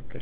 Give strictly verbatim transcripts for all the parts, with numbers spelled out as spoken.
Okay.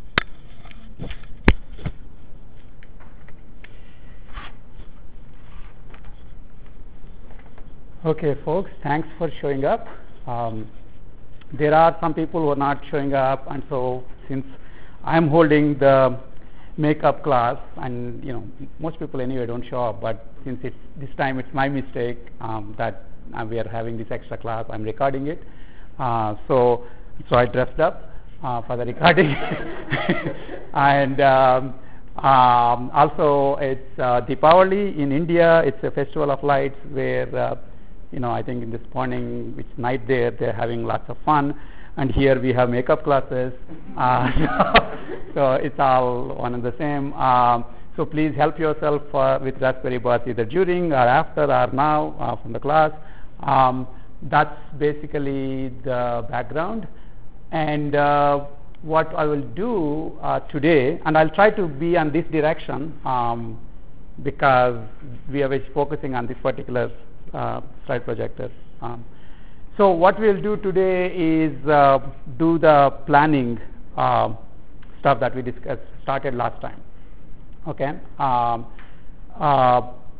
Okay, folks, thanks for showing up. Um, there are some people who are not showing up, and so since I'm holding the makeup class, and you know most people anyway don't show up, but since it's this time it's my mistake um, that uh, we are having this extra class, I'm recording it. Uh, so so I dressed up uh, for the recording, and um, um, also it's uh, Deepavali in India. It's a festival of lights where uh, you know I think in this morning, it's night there, they're having lots of fun. And here we have makeup classes, uh, so, so it's all one and the same. Um, so please help yourself uh, with Raspberry Bus either during or after or now uh, from the class. Um, that's basically the background. And uh, what I will do uh, today, and I'll try to be on this direction um, because we are focusing on this particular uh, slide projector. Um, So what we'll do today is uh, do the planning uh, stuff that we discussed, started last time. Okay. Um, uh,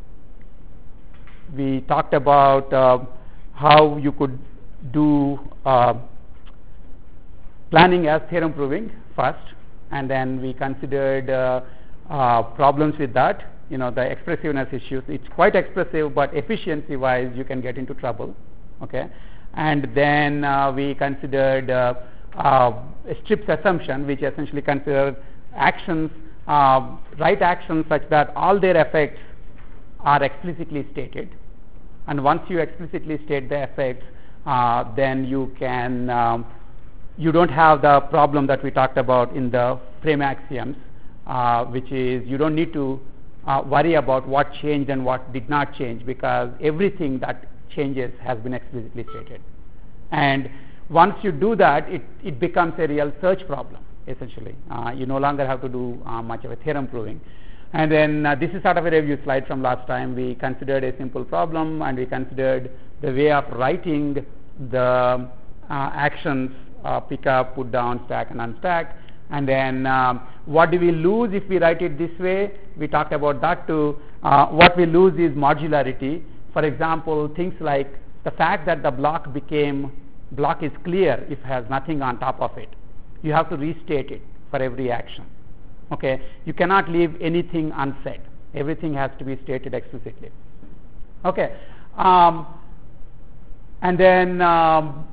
we talked about uh, how you could do uh, planning as theorem proving first, and then we considered uh, uh, problems with that. You know, the expressiveness issues. It's quite expressive, but efficiency-wise, you can get into trouble. Okay. And then uh, we considered uh, uh, a strips assumption, which essentially considered actions, uh, right actions such that all their effects are explicitly stated. And once you explicitly state the effects, uh, then you can, um, you don't have the problem that we talked about in the frame axioms, uh, which is you don't need to uh, worry about what changed and what did not change, because everything that changes has been explicitly stated. And once you do that, it, it becomes a real search problem, essentially. Uh, you no longer have to do uh, much of a theorem proving. And then uh, this is sort of a review slide from last time. We considered a simple problem, and we considered the way of writing the uh, actions, uh, pick up, put down, stack, and unstack. And then um, what do we lose if we write it this way? We talked about that too. Uh, what we lose is modularity. For example, things like the fact that the block became block is clear if it has nothing on top of it. You have to restate it for every action. Okay, you cannot leave anything unsaid. Everything has to be stated explicitly. Okay, um, and then um,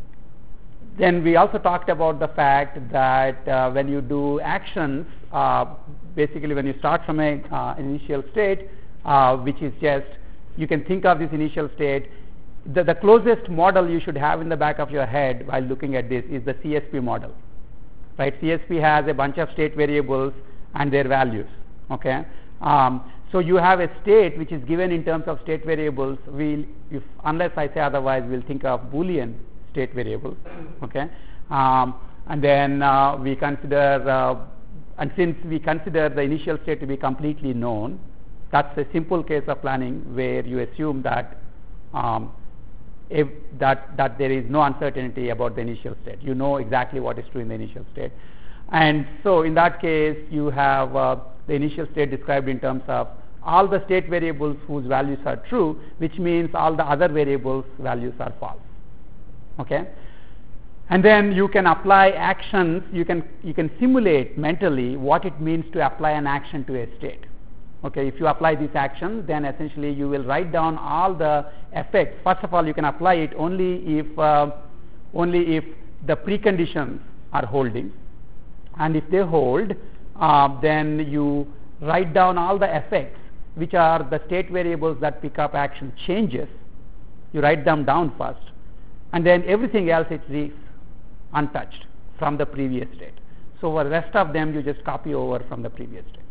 then we also talked about the fact that uh, when you do actions, uh, basically when you start from a uh, initial state, uh, which is just you can think of this initial state. The, the closest model you should have in the back of your head while looking at this is the C S P model, right? C S P has a bunch of state variables and their values. Okay, um, so you have a state which is given in terms of state variables. We'll, if unless I say otherwise, we'll think of Boolean state variables. Okay, um, and then uh, we consider, uh, and since we consider the initial state to be completely known, that's a simple case of planning where you assume that um, if that that there is no uncertainty about the initial state. You know exactly what is true in the initial state, and so in that case you have uh, the initial state described in terms of all the state variables whose values are true, which means all the other variables values are false. Okay, and then you can apply actions. You can you can simulate mentally what it means to apply an action to a state. Okay, if you apply this action, then essentially you will write down all the effects. First of all, you can apply it only if uh, only if the preconditions are holding, and if they hold, uh, then you write down all the effects, which are the state variables that pick up action changes. You write them down first, and then everything else it leaves untouched from the previous state. So for the rest of them, you just copy over from the previous state.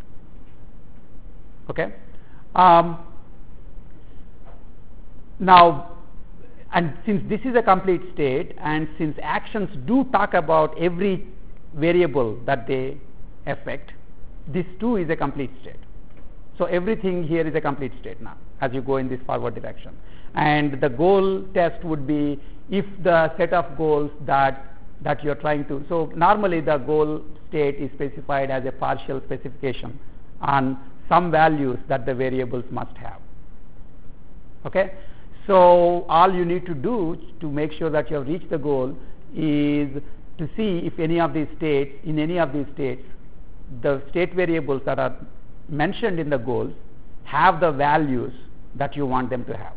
Okay. Um, now, and since this is a complete state, and since actions do talk about every variable that they affect, this too is a complete state. So everything here is a complete state now as you go in this forward direction. And the goal test would be if the set of goals that that you're trying to. So normally the goal state is specified as a partial specification on some values that the variables must have. Okay, so all you need to do to make sure that you have reached the goal is to see if any of these states, in any of these states, the state variables that are mentioned in the goals have the values that you want them to have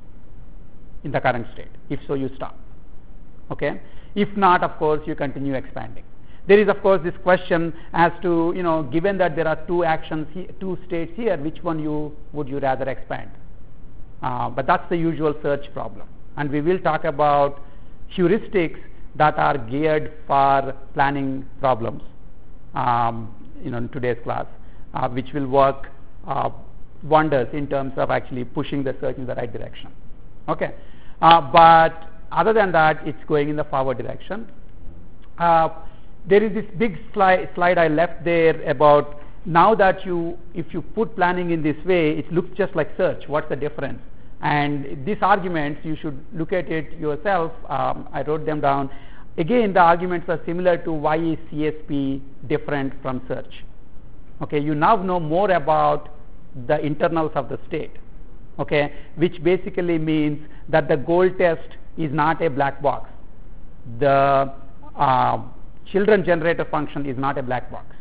in the current state. If so, you stop. Okay, if not, of course, you continue expanding. There is, of course, this question as to, you know, given that there are two actions, two states here, which one you would you rather expand? Uh, but that's the usual search problem. And we will talk about heuristics that are geared for planning problems, um, you know, in today's class, uh, which will work uh, wonders in terms of actually pushing the search in the right direction. Okay, uh, but other than that, it's going in the forward direction. Uh, there is this big slide, slide I left there about now that you, if you put planning in this way, it looks just like search. What's the difference? And these arguments, you should look at it yourself. Um, I wrote them down. Again, the arguments are similar to why is C S P different from search. Okay, you now know more about the internals of the state. Okay, which basically means that the goal test is not a black box. The uh, children generator function is not a black box.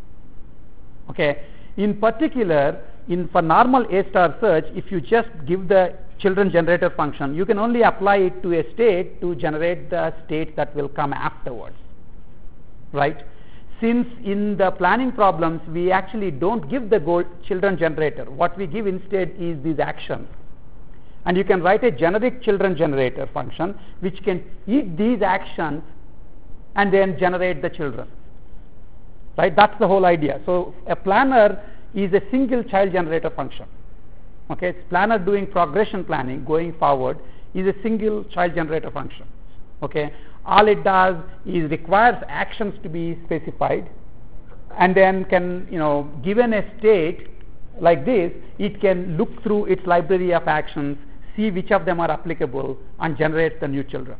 Okay, in particular, in for normal A star search, if you just give the children generator function, you can only apply it to a state to generate the state that will come afterwards, right? Since in the planning problems, we actually don't give the goal children generator. What we give instead is these actions. And you can write a generic children generator function which can eat these actions and then generate the children, right? That's the whole idea. So a planner is a single child generator function. Okay, planner doing progression planning going forward is a single child generator function. Okay, all it does is requires actions to be specified, and then can, you know, given a state like this, it can look through its library of actions, see which of them are applicable, and generate the new children.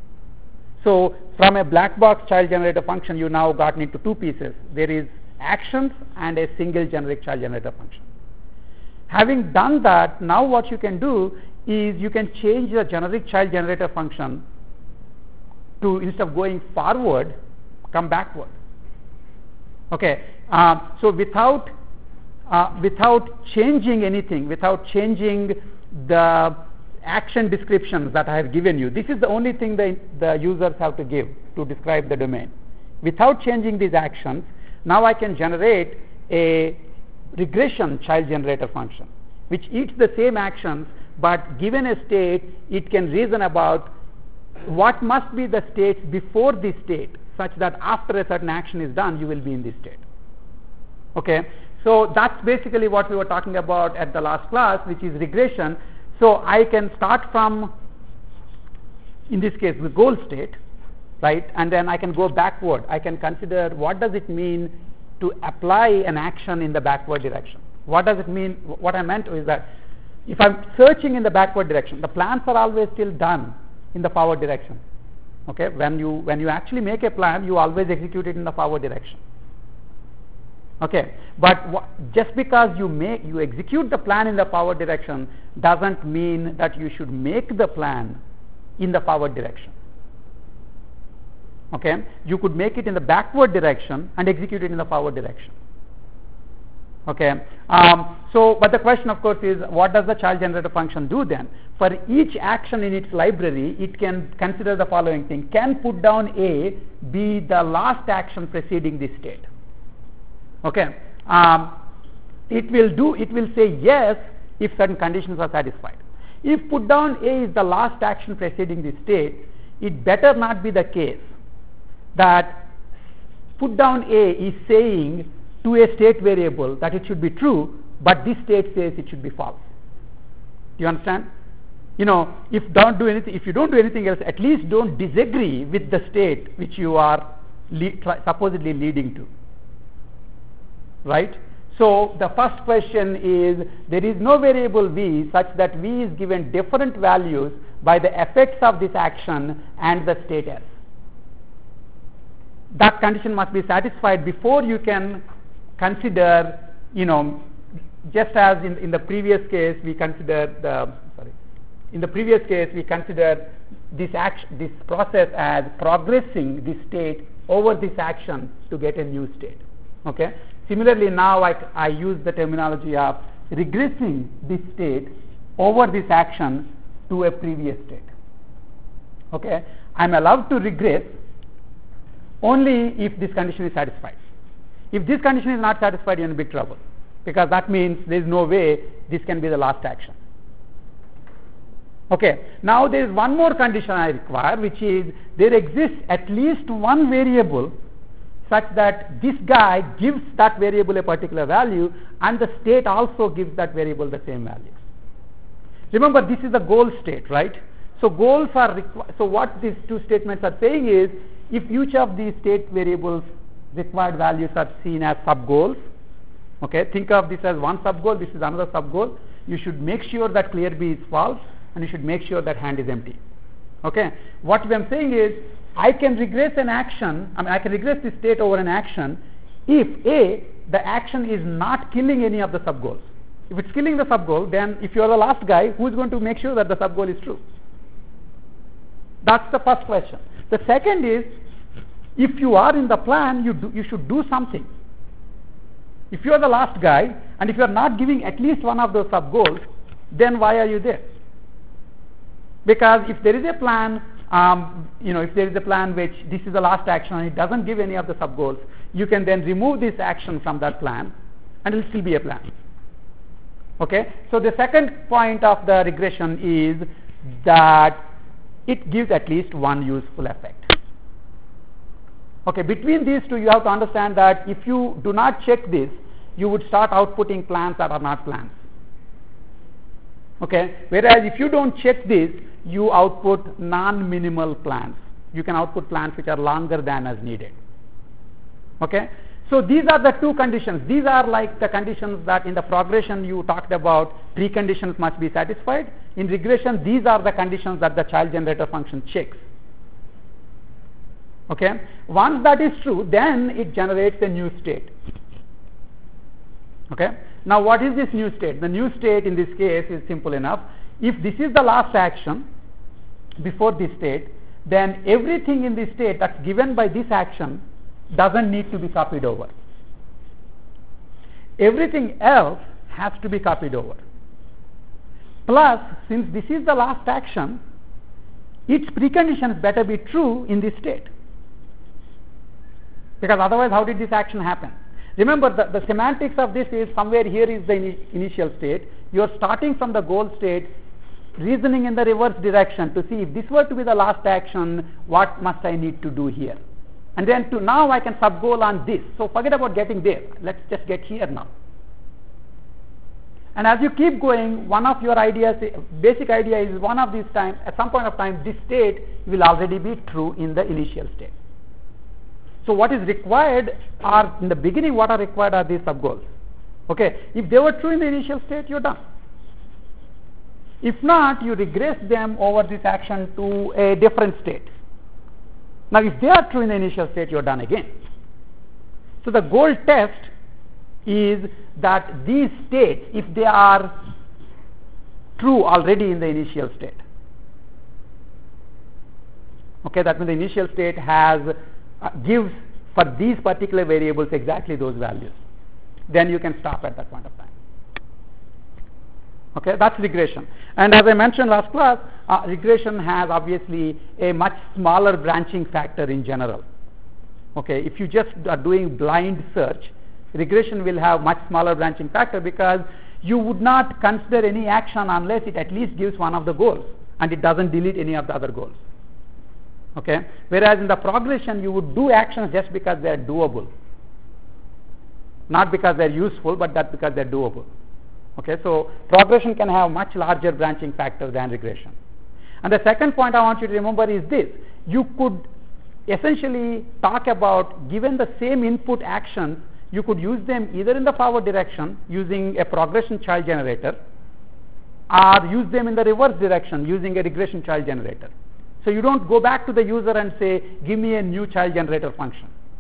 So from a black box child generator function, you now gotten into two pieces. There is actions and a single generic child generator function. Having done that, now what you can do is you can change the generic child generator function to, instead of going forward, come backward. Okay, uh, so without uh, without changing anything, without changing the action descriptions that I have given you, this is the only thing the, the users have to give to describe the domain. Without changing these actions, now I can generate a regression child generator function which eats the same actions, but given a state, it can reason about what must be the states before this state, such that after a certain action is done, you will be in this state. Okay, so that's basically what we were talking about at the last class, which is regression. So I can start from, in this case, the goal state, right, and then I can go backward. I can consider what does it mean to apply an action in the backward direction. What does it mean? What I meant is that if I'm searching in the backward direction, the plans are always still done in the forward direction. Okay, when you when you actually make a plan, you always execute it in the forward direction. Okay, but wh- just because you make you execute the plan in the forward direction doesn't mean that you should make the plan in the forward direction. Okay, you could make it in the backward direction and execute it in the forward direction. Okay, um, so but the question, of course, is what does the child generator function do then? For each action in its library, it can consider the following thing: can put down A be the last action preceding this state? Okay, um, it will do. It will say yes if certain conditions are satisfied. If put down A is the last action preceding this state, it better not be the case that put down A is saying to a state variable that it should be true, but this state says it should be false. Do you understand? You know, if don't do anything, if you don't do anything else, at least don't disagree with the state which you are le- supposedly leading to. Right? So the first question is, there is no variable V such that V is given different values by the effects of this action and the state S. that condition must be satisfied before you can consider, you know, just as in, in the previous case we considered the, sorry, in the previous case we considered this action, this process as progressing this state over this action to get a new state. Okay. Similarly, now I, I use the terminology of regressing this state over this action to a previous state. Okay. I'm allowed to regress only if this condition is satisfied. If this condition is not satisfied, you're in big trouble, because that means there is no way this can be the last action. Okay. Now there is one more condition I require, which is there exists at least one variable such that this guy gives that variable a particular value and the state also gives that variable the same value. Remember, this is the goal state, right? So goals are requ- so what these two statements are saying is, if each of these state variables required values are seen as sub goals, okay, think of this as one sub goal, this is another sub goal, you should make sure that clear B is false and you should make sure that hand is empty. Okay. What I'm saying is, I can regress an action, I mean I can regress this state over an action if A, the action is not killing any of the sub goals. If it's killing the sub goal, then if you are the last guy, who is going to make sure that the sub goal is true? That's the first question. The second is, if you are in the plan, you do, you should do something. If you are the last guy and if you are not giving at least one of those sub goals, then why are you there? Because if there is a plan, um, you know, if there is a plan which this is the last action and it doesn't give any of the sub goals, you can then remove this action from that plan and it will still be a plan. Okay. So the second point of the regression is that it gives at least one useful effect. Okay. Between these two, you have to understand that if you do not check this, you would start outputting plans that are not plans. Okay. Whereas if you don't check this, you output non-minimal plans. You can output plans which are longer than as needed. Okay. So these are the two conditions. These are like the conditions that in the progression you talked about, preconditions must be satisfied. In regression, these are the conditions that the child generator function checks. Okay. Once that is true, then it generates a new state. Okay. Now what is this new state? The new state in this case is simple enough. If this is the last action before this state, then everything in this state that's given by this action doesn't need to be copied over. Everything else has to be copied over. Plus, since this is the last action, its preconditions better be true in this state. Because otherwise, how did this action happen? Remember, the, the semantics of this is somewhere here is the in, initial state. You are starting from the goal state, reasoning in the reverse direction to see if this were to be the last action, what must I need to do here? And then to now I can sub-goal on this. So forget about getting there. Let's just get here now. And as you keep going, one of your ideas, basic idea is one of these times, at some point of time, this state will already be true in the initial state. So what is required are, in the beginning, what are required are these sub-goals. Okay, if they were true in the initial state, you're done. If not, you regress them over this action to a different state. Now, if they are true in the initial state, you're done again. So the goal test is that these states, if they are true already in the initial state, okay, that means the initial state has uh, gives for these particular variables exactly those values, then you can stop at that point of time. Okay, that's regression. And as I mentioned last class, uh, regression has obviously a much smaller branching factor in general. Okay, if you just are doing blind search, regression will have much smaller branching factor because you would not consider any action unless it at least gives one of the goals and it doesn't delete any of the other goals. Okay, whereas in the progression you would do actions just because they are doable, not because they are useful, but that because they are doable. Okay, so progression can have much larger branching factor than regression. And the second point I want you to remember is this: you could essentially talk about, given the same input actions, you could use them either in the forward direction using a progression child generator, or use them in the reverse direction using a regression child generator. So you don't go back to the user and say, give me a new child generator function.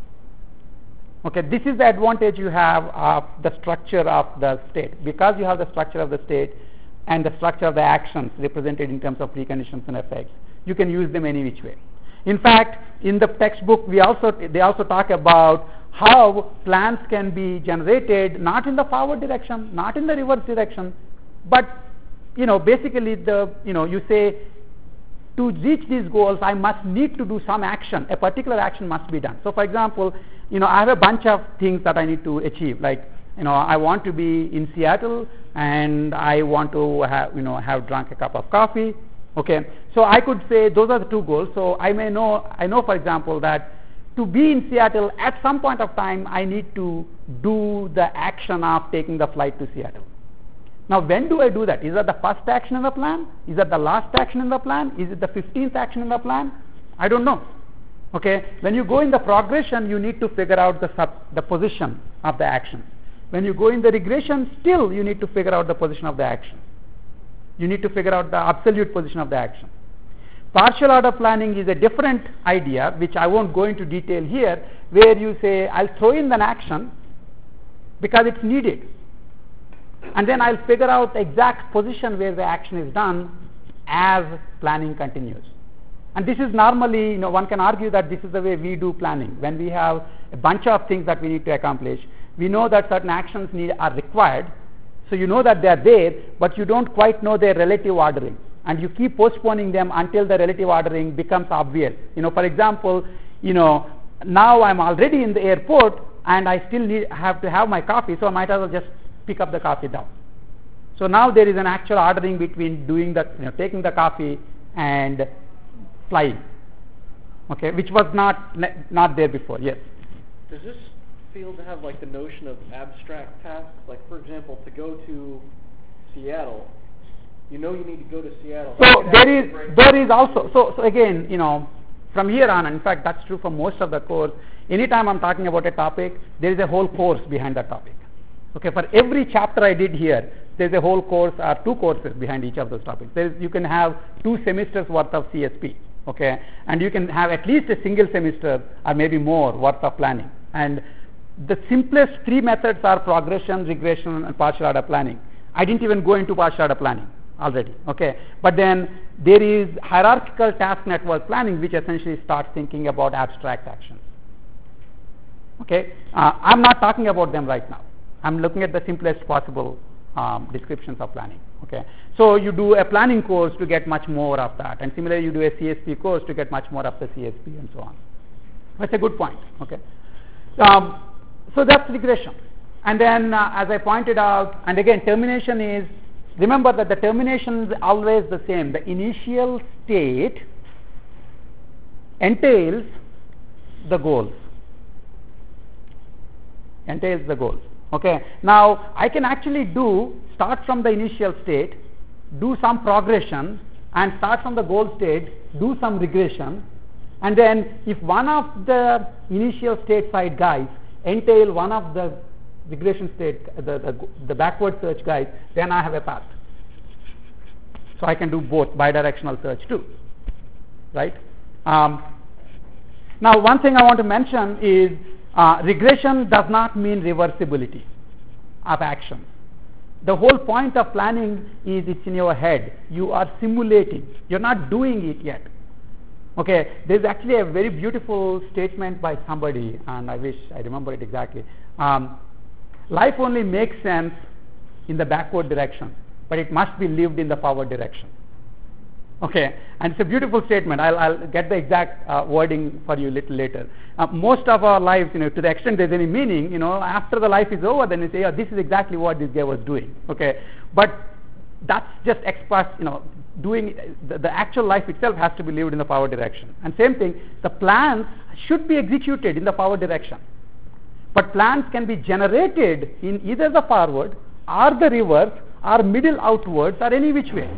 Okay, this is the advantage you have of the structure of the state. Because you have the structure of the state and the structure of the actions represented in terms of preconditions and effects, you can use them any which way. In fact, in the textbook, we also they also talk about how plans can be generated not in the forward direction, not in the reverse direction, but you know basically the you know you say, to reach these goals, I must need to do some action. A particular action must be done. So, for example, you know, I have a bunch of things that I need to achieve. Like, you know, I want to be in Seattle, and I want to have, you know, have drunk a cup of coffee. Okay, so I could say those are the two goals. So I may know, I know, for example, that to be in Seattle at some point of time, I need to do the action of taking the flight to Seattle. Now, when do I do that? Is that the first action in the plan? Is that the last action in the plan? Is it the fifteenth action in the plan? I don't know. Okay, when you go in the progression, you need to figure out the sub, the position of the action. When you go in the regression, still you need to figure out the position of the action. You need to figure out the absolute position of the action. Partial order planning is a different idea, which I won't go into detail here, where you say, I'll throw in an action because it's needed. And then I'll figure out the exact position where the action is done as planning continues. And this is normally, you know, one can argue that this is the way we do planning. When we have a bunch of things that we need to accomplish, we know that certain actions need are required. So you know that they are there, but you don't quite know their relative ordering. And you keep postponing them until the relative ordering becomes obvious. You know, for example, you know, now I'm already in the airport and I still need have to have my coffee, so I might as well just pick up the coffee down. So now there is an actual ordering between doing the, you know, taking the coffee and flying, okay, which was not not there before. Yes. Does this field have like the notion of abstract tasks? Like, for example, to go to Seattle, you know you need to go to Seattle. So there is there is also so so again, you know, from here on, in fact, that's true for most of the course. Anytime I'm talking about a topic, there is a whole course behind that topic. Okay, for every chapter I did here, there's a whole course or two courses behind each of those topics. There is, you can have two semesters worth of C S P, okay, and you can have at least a single semester or maybe more worth of planning. And the simplest three methods are progression, regression, and partial order planning. I didn't even go into partial order planning already, okay. But then there is hierarchical task network planning, which essentially starts thinking about abstract actions. Okay, uh, I'm not talking about them right now. I'm looking at the simplest possible um, descriptions of planning. Okay, so you do a planning course to get much more of that, and similarly you do a C S P course to get much more of the C S P and so on. That's a good point. Okay, um, so that's regression. And then, uh, as I pointed out, and again, termination is, remember that the termination is always the same. The initial state entails the goals. Entails the goals. Okay, now I can actually do, start from the initial state, do some progression, and start from the goal state, do some regression, and then if one of the initial state side guys entail one of the regression state, the, the, the backward search guys, then I have a path. So I can do both bidirectional search too, right? Um, now one thing I want to mention is, Uh, regression does not mean reversibility of action. The whole point of planning is it's in your head. You are simulating. You're not doing it yet. Okay, there's actually a very beautiful statement by somebody, and I wish I remember it exactly. Um, life only makes sense in the backward direction, but it must be lived in the forward direction. Okay, and it's a beautiful statement. I'll, I'll get the exact uh, wording for you a little later. Uh, most of our lives, you know, to the extent there's any meaning, you know, after the life is over, then you say, oh, this is exactly what this guy was doing. Okay, but that's just express, you know, doing the, the actual life itself has to be lived in the forward direction. And same thing, the plans should be executed in the forward direction. But plans can be generated in either the forward or the reverse or middle outwards or any which way.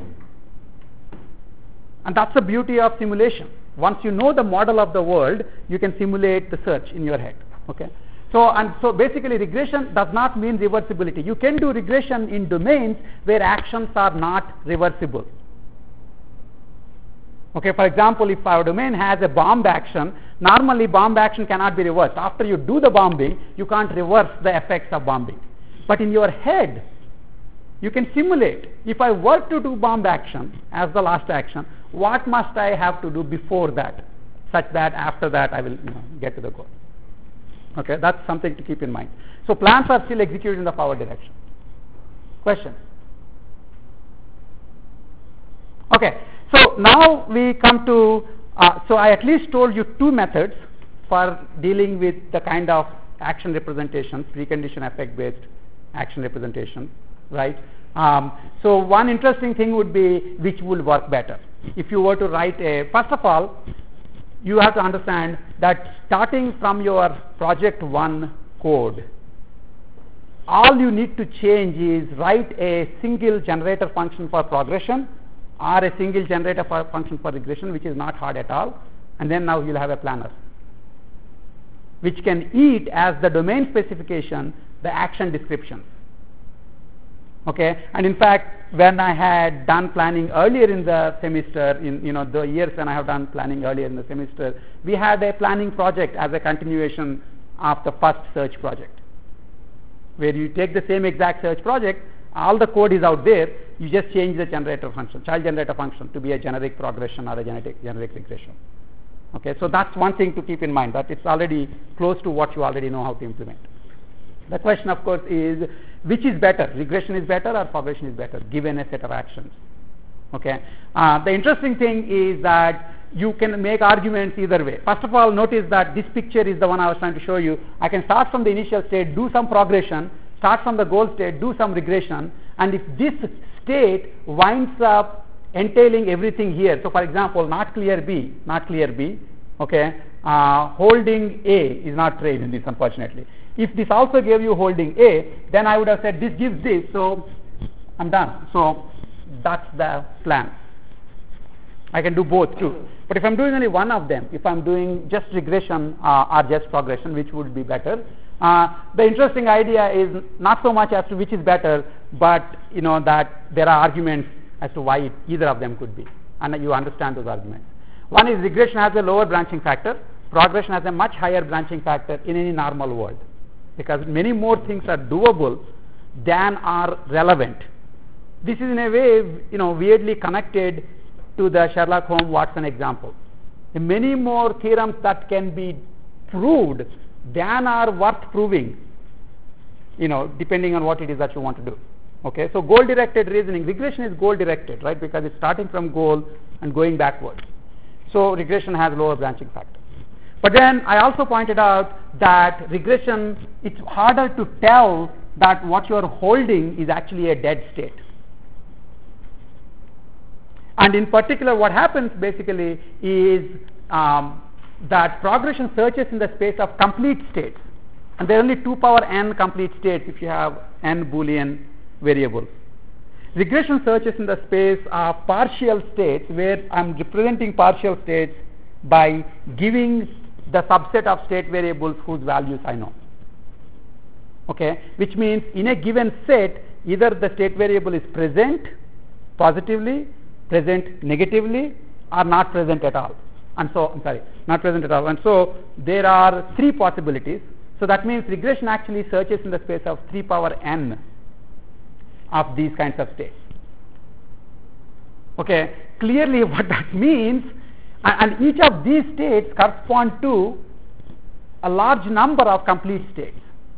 And that's the beauty of simulation. Once you know the model of the world, you can simulate the search in your head. Okay. So, and so basically regression does not mean reversibility. You can do regression in domains where actions are not reversible. Okay, for example, if our domain has a bomb action, normally bomb action cannot be reversed. After you do the bombing, you can't reverse the effects of bombing. But in your head, you can simulate. If I were to do bomb action as the last action, what must I have to do before that, such that after that I will you know, get to the goal. Okay, that's something to keep in mind. So plans are still executed in the forward direction. Questions? Okay, so now we come to, uh, so I at least told you two methods for dealing with the kind of action representation, precondition effect based action representation, right? Um, so one interesting thing would be which will work better. If you were to write a, first of all, you have to understand that starting from your project one code, all you need to change is write a single generator function for progression or a single generator for function for regression, which is not hard at all, and then now you'll have a planner which can eat as the domain specification the action descriptions. Okay, and in fact, when I had done planning earlier in the semester, in you know the years when I have done planning earlier in the semester, we had a planning project as a continuation of the first search project, where you take the same exact search project, all the code is out there, you just change the generator function, child generator function, to be a generic progression or a generic generic regression. Okay, so that's one thing to keep in mind, that it's already close to what you already know how to implement. The question, of course, is which is better, regression is better or progression is better, given a set of actions. Okay, uh, the interesting thing is that you can make arguments either way. First of all, notice that this picture is the one I was trying to show you. I can start from the initial state, do some progression, start from the goal state, do some regression, and if this state winds up entailing everything here, so for example, not clear B, not clear B, okay, uh, holding A is not trained in this, unfortunately. If this also gave you holding A, then I would have said this gives this, so I'm done. So that's the plan. I can do both too. But if I'm doing only one of them, if I'm doing just regression uh, or just progression, which would be better, uh, the interesting idea is not so much as to which is better, but you know that there are arguments as to why it, either of them could be, and you understand those arguments. One is regression has a lower branching factor, progression has a much higher branching factor in any normal world, because many more things are doable than are relevant. This is in a way, you know, weirdly connected to the Sherlock Holmes Watson example. Many more theorems that can be proved than are worth proving, you know, depending on what it is that you want to do. Okay, so goal-directed reasoning, regression is goal-directed, right, because it's starting from goal and going backwards. So regression has lower branching factor. But then I also pointed out that regression, it's harder to tell that what you are holding is actually a dead state. And in particular, what happens basically is um, that progression searches in the space of complete states. And there are only two power n complete states if you have n Boolean variables. Regression searches in the space of partial states, where I'm representing partial states by giving the subset of state variables whose values I know. Okay, which means in a given set, either the state variable is present positively, present negatively, or not present at all. And so, I'm sorry, not present at all. And so there are three possibilities. So that means regression actually searches in the space of three power n of these kinds of states. Okay, clearly what that means, and each of these states correspond to a large number of complete states,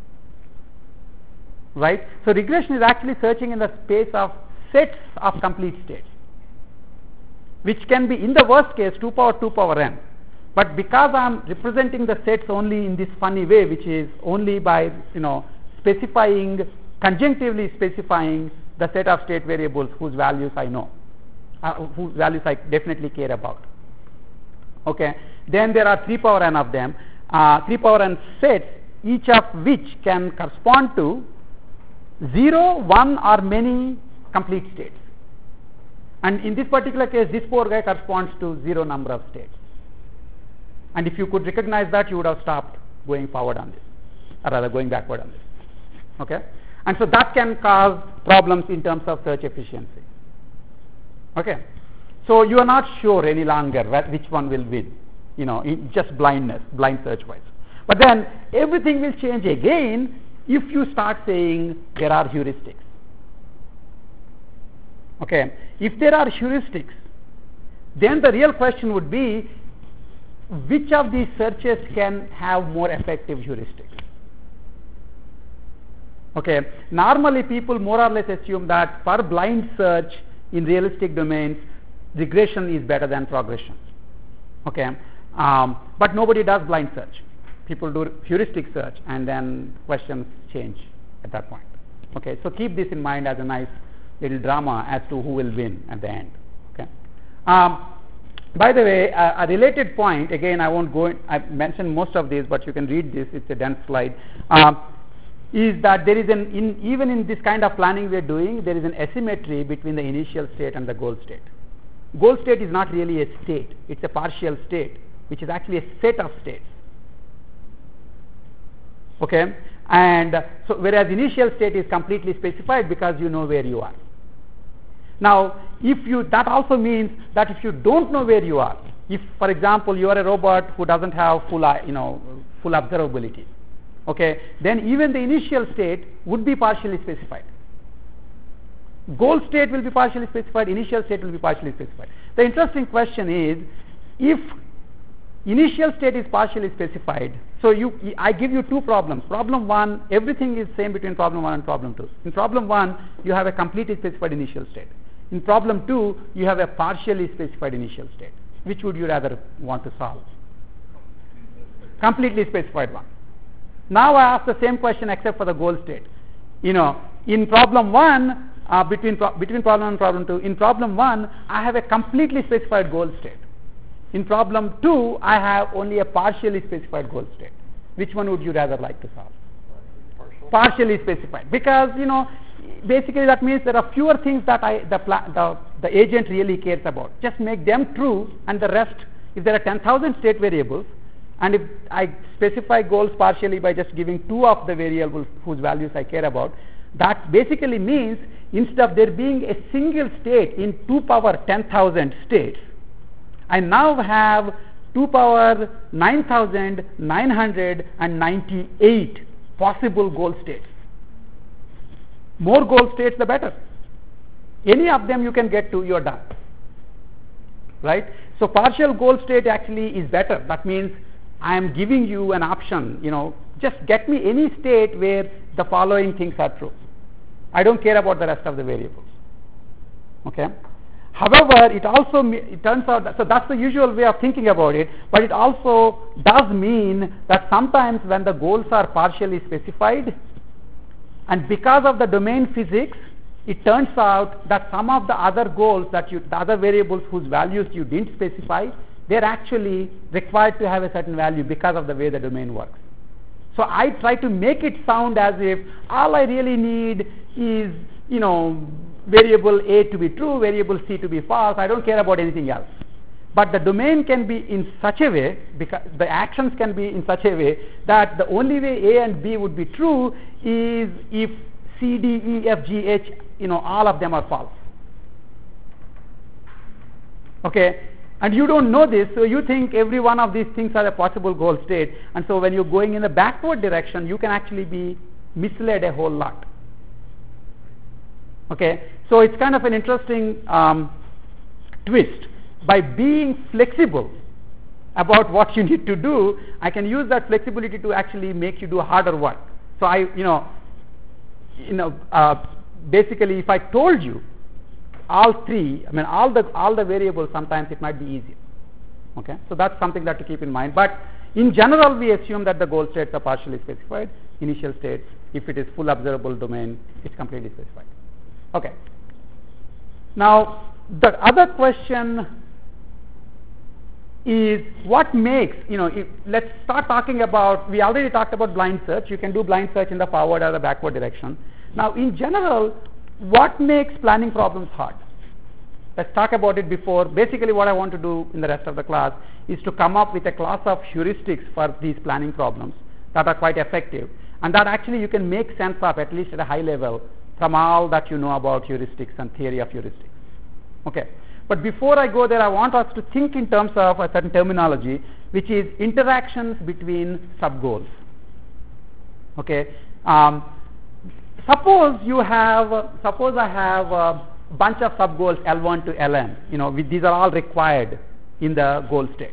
right? So regression is actually searching in the space of sets of complete states, which can be, in the worst case, two power two power n. But because I'm representing the sets only in this funny way, which is only by, you know, specifying, conjunctively specifying the set of state variables whose values I know, uh, whose values I definitely care about. Okay, then there are three power n of them, uh, three power n sets, each of which can correspond to zero, one, or many complete states. And in this particular case, this poor guy corresponds to zero number of states. And if you could recognize that, you would have stopped going forward on this, or rather going backward on this. Okay, and so that can cause problems in terms of search efficiency. Okay, So you are not sure any longer which one will win, you know, in just blindness, blind search wise. But then everything will change again if you start saying there are heuristics. Okay, if there are heuristics, then the real question would be which of these searches can have more effective heuristics. Okay, normally people more or less assume that for blind search in realistic domains, regression is better than progression. Okay, um, but nobody does blind search. People do heuristic search, and then questions change at that point. Okay, so keep this in mind as a nice little drama as to who will win at the end. Okay. Um, by the way, a, a related point, again, I won't go in, I mentioned most of these, but you can read this, it's a dense slide, um, is that there is an, in, even in this kind of planning we are doing, there is an asymmetry between the initial state and the goal state. Goal state is not really a state, it's a partial state, which is actually a set of states. Okay, and uh, so whereas initial state is completely specified because you know where you are. Now, if you, that also means that if you don't know where you are, if, for example, you are a robot who doesn't have full, you know, full observability, okay, then even the initial state would be partially specified. Goal state will be partially specified, initial state will be partially specified. The interesting question is, if initial state is partially specified, so you, I give you two problems. Problem one, everything is same between problem one and problem two. In problem one, you have a completely specified initial state. In problem two, you have a partially specified initial state. Which would you rather want to solve? Completely specified one. Now I ask the same question except for the goal state. You know, in problem one, uh, between, pro between problem one and problem two, in problem one, I have a completely specified goal state. In problem two, I have only a partially specified goal state. Which one would you rather like to solve? Partial. Partially specified. Because, you know, basically that means there are fewer things that I, the, the, the agent really cares about. Just make them true, and the rest, if there are ten thousand state variables, and if I specify goals partially by just giving two of the variables whose values I care about, that basically means instead of there being a single state in two power ten thousand states, I now have two power nine thousand nine hundred ninety-eight possible goal states. More goal states, the better. Any of them you can get to, you're done. Right? So partial goal state actually is better. That means I am giving you an option, you know, just get me any state where the following things are true. I don't care about the rest of the variables. Okay? However, it also, it turns out, that, so that's the usual way of thinking about it, but it also does mean that sometimes when the goals are partially specified, and because of the domain physics, it turns out that some of the other goals that you, the other variables whose values you didn't specify, they're actually required to have a certain value because of the way the domain works. So I try to make it sound as if all I really need is, you know, variable A to be true, variable C to be false. I don't care about anything else. But the domain can be in such a way, because the actions can be in such a way that the only way A and B would be true is if C, D, E, F, G, H, you know, all of them are false. Okay? And you don't know this, so you think every one of these things are a possible goal state, and so when you're going in the backward direction, you can actually be misled a whole lot. Okay? So it's kind of an interesting um, twist. By being flexible about what you need to do, I can use that flexibility to actually make you do harder work. So I, you know, you know, uh, basically, if I told you all three, I mean, all the all the variables, sometimes it might be easier. Okay, so that's something that to keep in mind. But in general, we assume that the goal states are partially specified. Initial states, if it is full observable domain, it's completely specified. Okay. Now, the other question is what makes, you know, if, let's start talking about, we already talked about blind search. You can do blind search in the forward or the backward direction. Now, in general, what makes planning problems hard? Let's talk about it before. Basically, what I want to do in the rest of the class is to come up with a class of heuristics for these planning problems that are quite effective, and that actually you can make sense of, at least at a high level, from all that you know about heuristics and theory of heuristics. Okay. But before I go there, I want us to think in terms of a certain terminology, which is interactions between sub-goals. Okay. Um, suppose you have, suppose I have a bunch of sub-goals L one to L n. You know, with, these are all required in the goal state.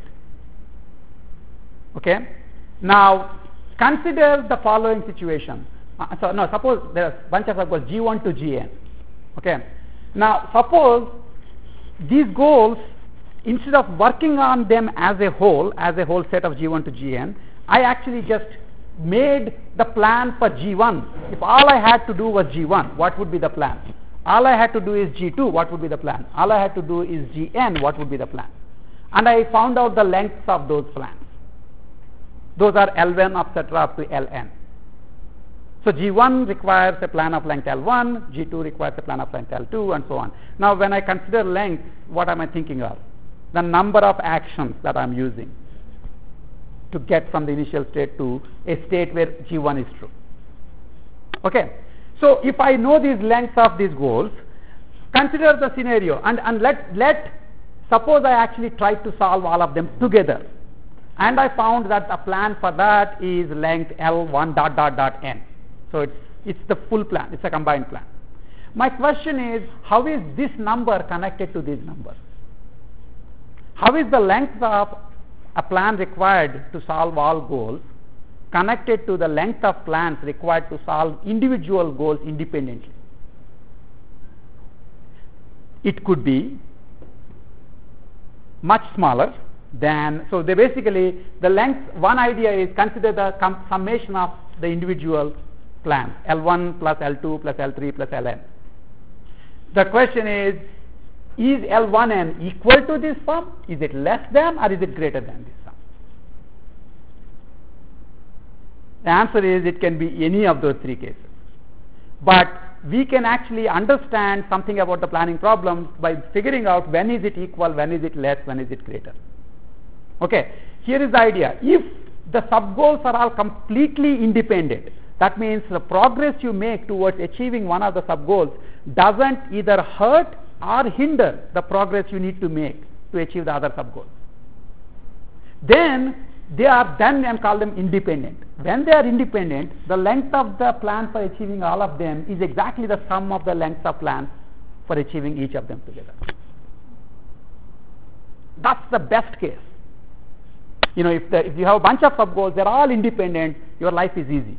Okay. Now, consider the following situation. Uh, so, no, suppose there are a bunch of sub-goals G one to G n. Okay. Now, suppose these goals, instead of working on them as a whole, as a whole set of G one to G n, I actually just made the plan for G one. If all I had to do was G one, what would be the plan? All I had to do is G two, what would be the plan? All I had to do is G n, what would be the plan? And I found out the lengths of those plans. Those are L one, et cetera, up to L n. So G one requires a plan of length L one, G two requires a plan of length L two, and so on. Now, when I consider length, what am I thinking of? The number of actions that I'm using to get from the initial state to a state where G one is true. Okay. So if I know these lengths of these goals, consider the scenario, and, and let, let, suppose I actually tried to solve all of them together, and I found that the plan for that is length L one dot dot dot n. So it's, it's the full plan, it's a combined plan. My question is, how is this number connected to this number? How is the length of a plan required to solve all goals connected to the length of plans required to solve individual goals independently? It could be much smaller than, so they basically, the length, one idea is consider the com- summation of the individual plans, L one plus L two plus L three plus L n. The question is, is L one n equal to this sum? Is it less than, or is it greater than this sum? The answer is it can be any of those three cases. But we can actually understand something about the planning problem by figuring out when is it equal, when is it less, when is it greater. Okay, here is the idea. If the sub-goals are all completely independent, that means the progress you make towards achieving one of the sub-goals doesn't either hurt or hinder the progress you need to make to achieve the other sub-goals. Then they are, then I call them independent. When they are independent, the length of the plan for achieving all of them is exactly the sum of the lengths of plans for achieving each of them together. That's the best case. You know, if, the, if you have a bunch of sub-goals, they're all independent, your life is easy.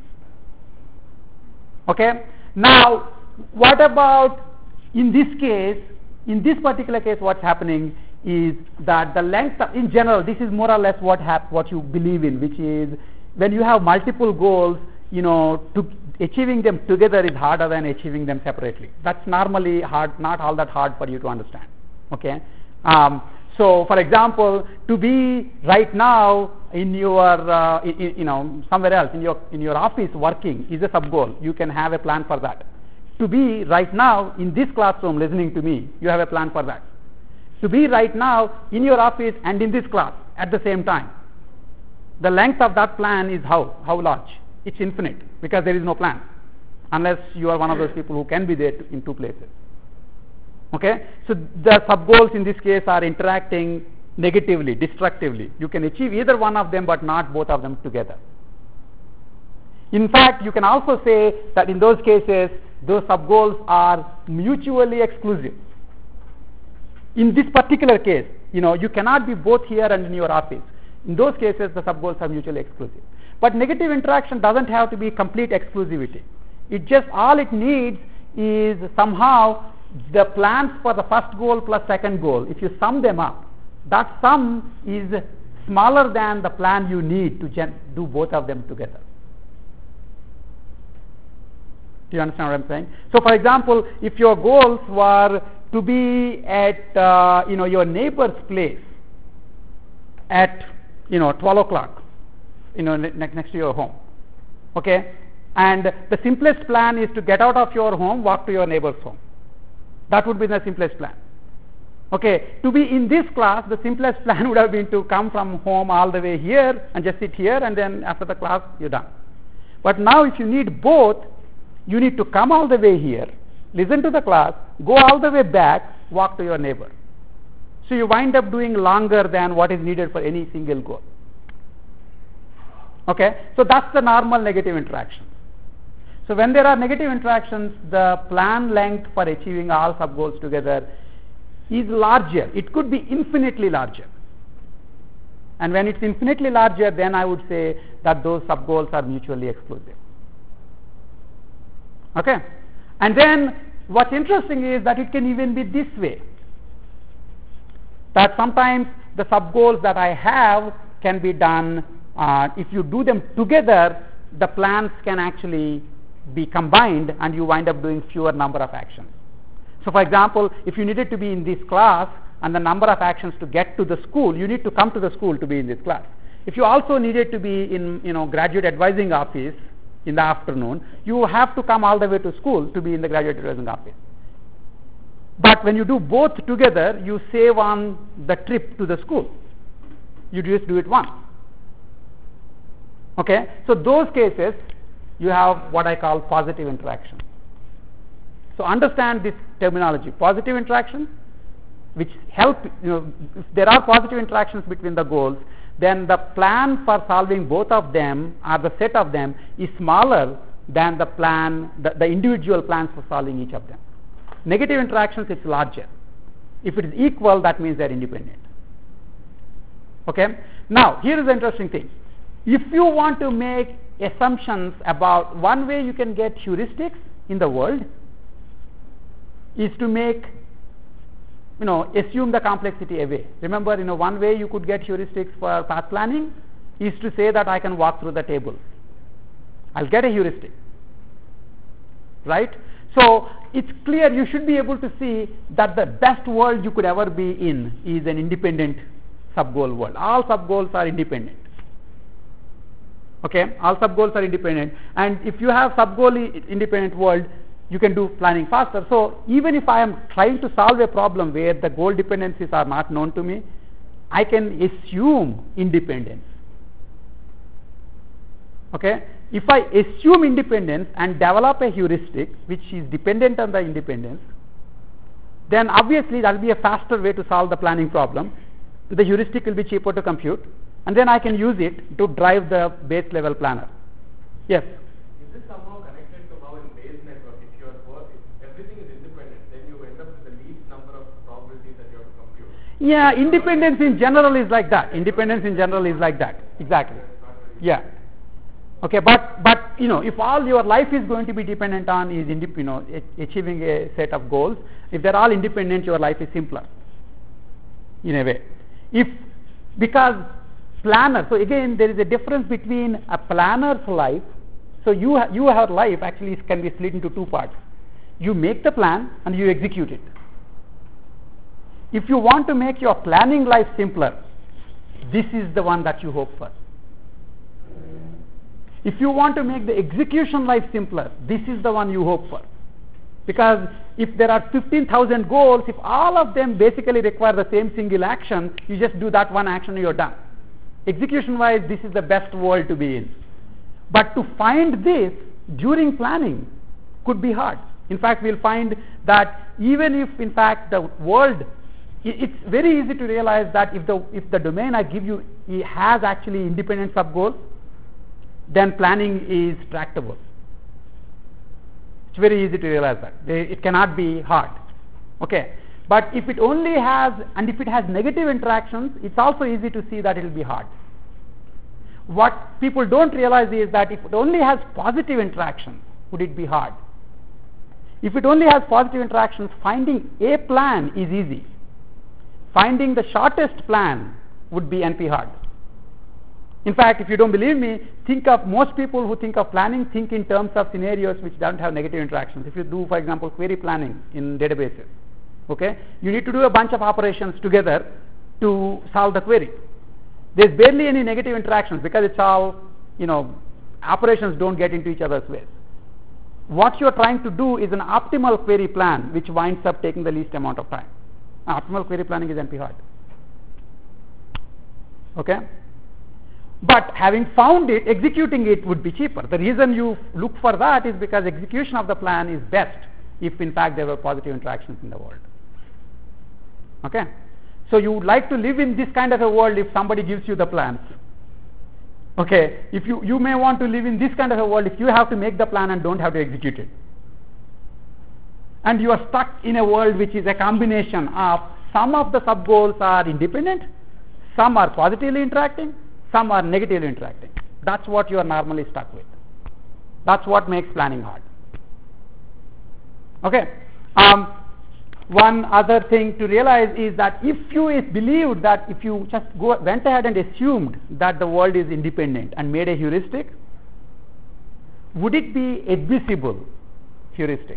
Okay? Now, what about in this case, in this particular case, what's happening is that the length of, in general, this is more or less what hap- what you believe in, which is when you have multiple goals, you know, to achieving them together is harder than achieving them separately. That's normally hard, not all that hard for you to understand. Okay? Um, so, for example, to be right now in your, uh, in, you know, somewhere else in your in your office working is a sub goal. You can have a plan for that. To be right now in this classroom listening to me, you have a plan for that. To be right now in your office and in this class at the same time, the length of that plan is how? How large? It's infinite, because there is no plan, unless you are one of those people who can be there in two places. Okay? So the sub-goals in this case are interacting negatively, destructively. You can achieve either one of them, but not both of them together. In fact, you can also say that in those cases, those sub-goals are mutually exclusive. In this particular case, you know, you cannot be both here and in your office. In those cases, the sub-goals are mutually exclusive. But negative interaction doesn't have to be complete exclusivity. It just, all it needs is somehow the plans for the first goal plus second goal. If you sum them up, that sum is smaller than the plan you need to gen- do both of them together. Do you understand what I'm saying? So, for example, if your goals were to be at, uh, you know, your neighbor's place at, you know, twelve o'clock, you know, ne- next to your home, okay? And the simplest plan is to get out of your home, walk to your neighbor's home. That would be the simplest plan. Okay, to be in this class, the simplest plan would have been to come from home all the way here and just sit here, and then after the class, you're done. But now if you need both, you need to come all the way here, listen to the class, go all the way back, walk to your neighbor. So you wind up doing longer than what is needed for any single goal. Okay, so that's the normal negative interaction. So when there are negative interactions, the plan length for achieving all sub-goals together is larger. It could be infinitely larger. And when it's infinitely larger, then I would say that those sub-goals are mutually exclusive. Okay? And then what's interesting is that it can even be this way. That sometimes the sub-goals that I have can be done, uh, if you do them together, the plans can actually be combined and you wind up doing fewer number of actions. So for example, if you needed to be in this class and the number of actions to get to the school, you need to come to the school to be in this class. If you also needed to be in, you know, graduate advising office in the afternoon, you have to come all the way to school to be in the graduate advising office. But when you do both together, you save on the trip to the school. You just do it once. Okay? So those cases, you have what I call positive interaction. So understand this terminology. Positive interaction, which help, you know, if there are positive interactions between the goals, then the plan for solving both of them, or the set of them, is smaller than the plan, the, the individual plans for solving each of them. Negative interactions, it's larger. If it is equal, that means they are independent. Okay? Now, here is the interesting thing. If you want to make assumptions about one way you can get heuristics in the world is to make, you know, assume the complexity away. Remember, you know, one way you could get heuristics for path planning is to say that I can walk through the table. I'll get a heuristic. Right? So it's clear you should be able to see that the best world you could ever be in is an independent sub-goal world. All sub-goals are independent. Okay, all sub-goals are independent, and if you have sub-goal independent world, you can do planning faster. So even if I am trying to solve a problem where the goal dependencies are not known to me, I can assume independence. Okay, if I assume independence and develop a heuristic which is dependent on the independence, then obviously that will be a faster way to solve the planning problem. The heuristic will be cheaper to compute, and then I can use it to drive the base level planner. Yes? Is this somehow connected to how in Bayes network, if your work, if everything is independent, then you end up with the least number of probabilities that you have to compute? Yeah, independence in general is like that. Independence in general is like that. Exactly. Yeah. Okay, but but you know, if all your life is going to be dependent on is indep- you know achieving a set of goals, if they're all independent, your life is simpler. In a way, if because planner. So again, there is a difference between a planner's life. So you ha- you have life actually can be split into two parts. You make the plan and you execute it. If you want to make your planning life simpler, this is the one that you hope for. If you want to make the execution life simpler, this is the one you hope for. Because if there are fifteen thousand goals, if all of them basically require the same single action, you just do that one action and you're done. Execution wise, this is the best world to be in. But to find this during planning could be hard. In fact, we'll find that even if in fact the world, it's very easy to realize that if the if the domain I give you has actually independent sub-goals, then planning is tractable. It's very easy to realize that. It cannot be hard. Okay. But if it only has, and if it has negative interactions, it's also easy to see that it will be hard. What people don't realize is that if it only has positive interactions, would it be hard? If it only has positive interactions, finding a plan is easy. Finding the shortest plan would be N P hard. In fact, if you don't believe me, think of most people who think of planning, think in terms of scenarios which don't have negative interactions. If you do, for example, query planning in databases, okay, you need to do a bunch of operations together to solve the query. There's barely any negative interactions because it's all, you know, operations don't get into each other's ways. What you're trying to do is an optimal query plan which winds up taking the least amount of time. Optimal query planning is N P hard. Okay? But having found it, executing it would be cheaper. The reason you look for that is because execution of the plan is best if in fact there were positive interactions in the world. Okay? So you would like to live in this kind of a world if somebody gives you the plans. Okay, if you, you may want to live in this kind of a world if you have to make the plan and don't have to execute it. And you are stuck in a world which is a combination of some of the sub-goals are independent, some are positively interacting, some are negatively interacting. That's what you are normally stuck with. That's what makes planning hard. Okay. Um, one other thing to realize is that if you is believed that if you just go, went ahead and assumed that the world is independent and made a heuristic, would it be admissible heuristic?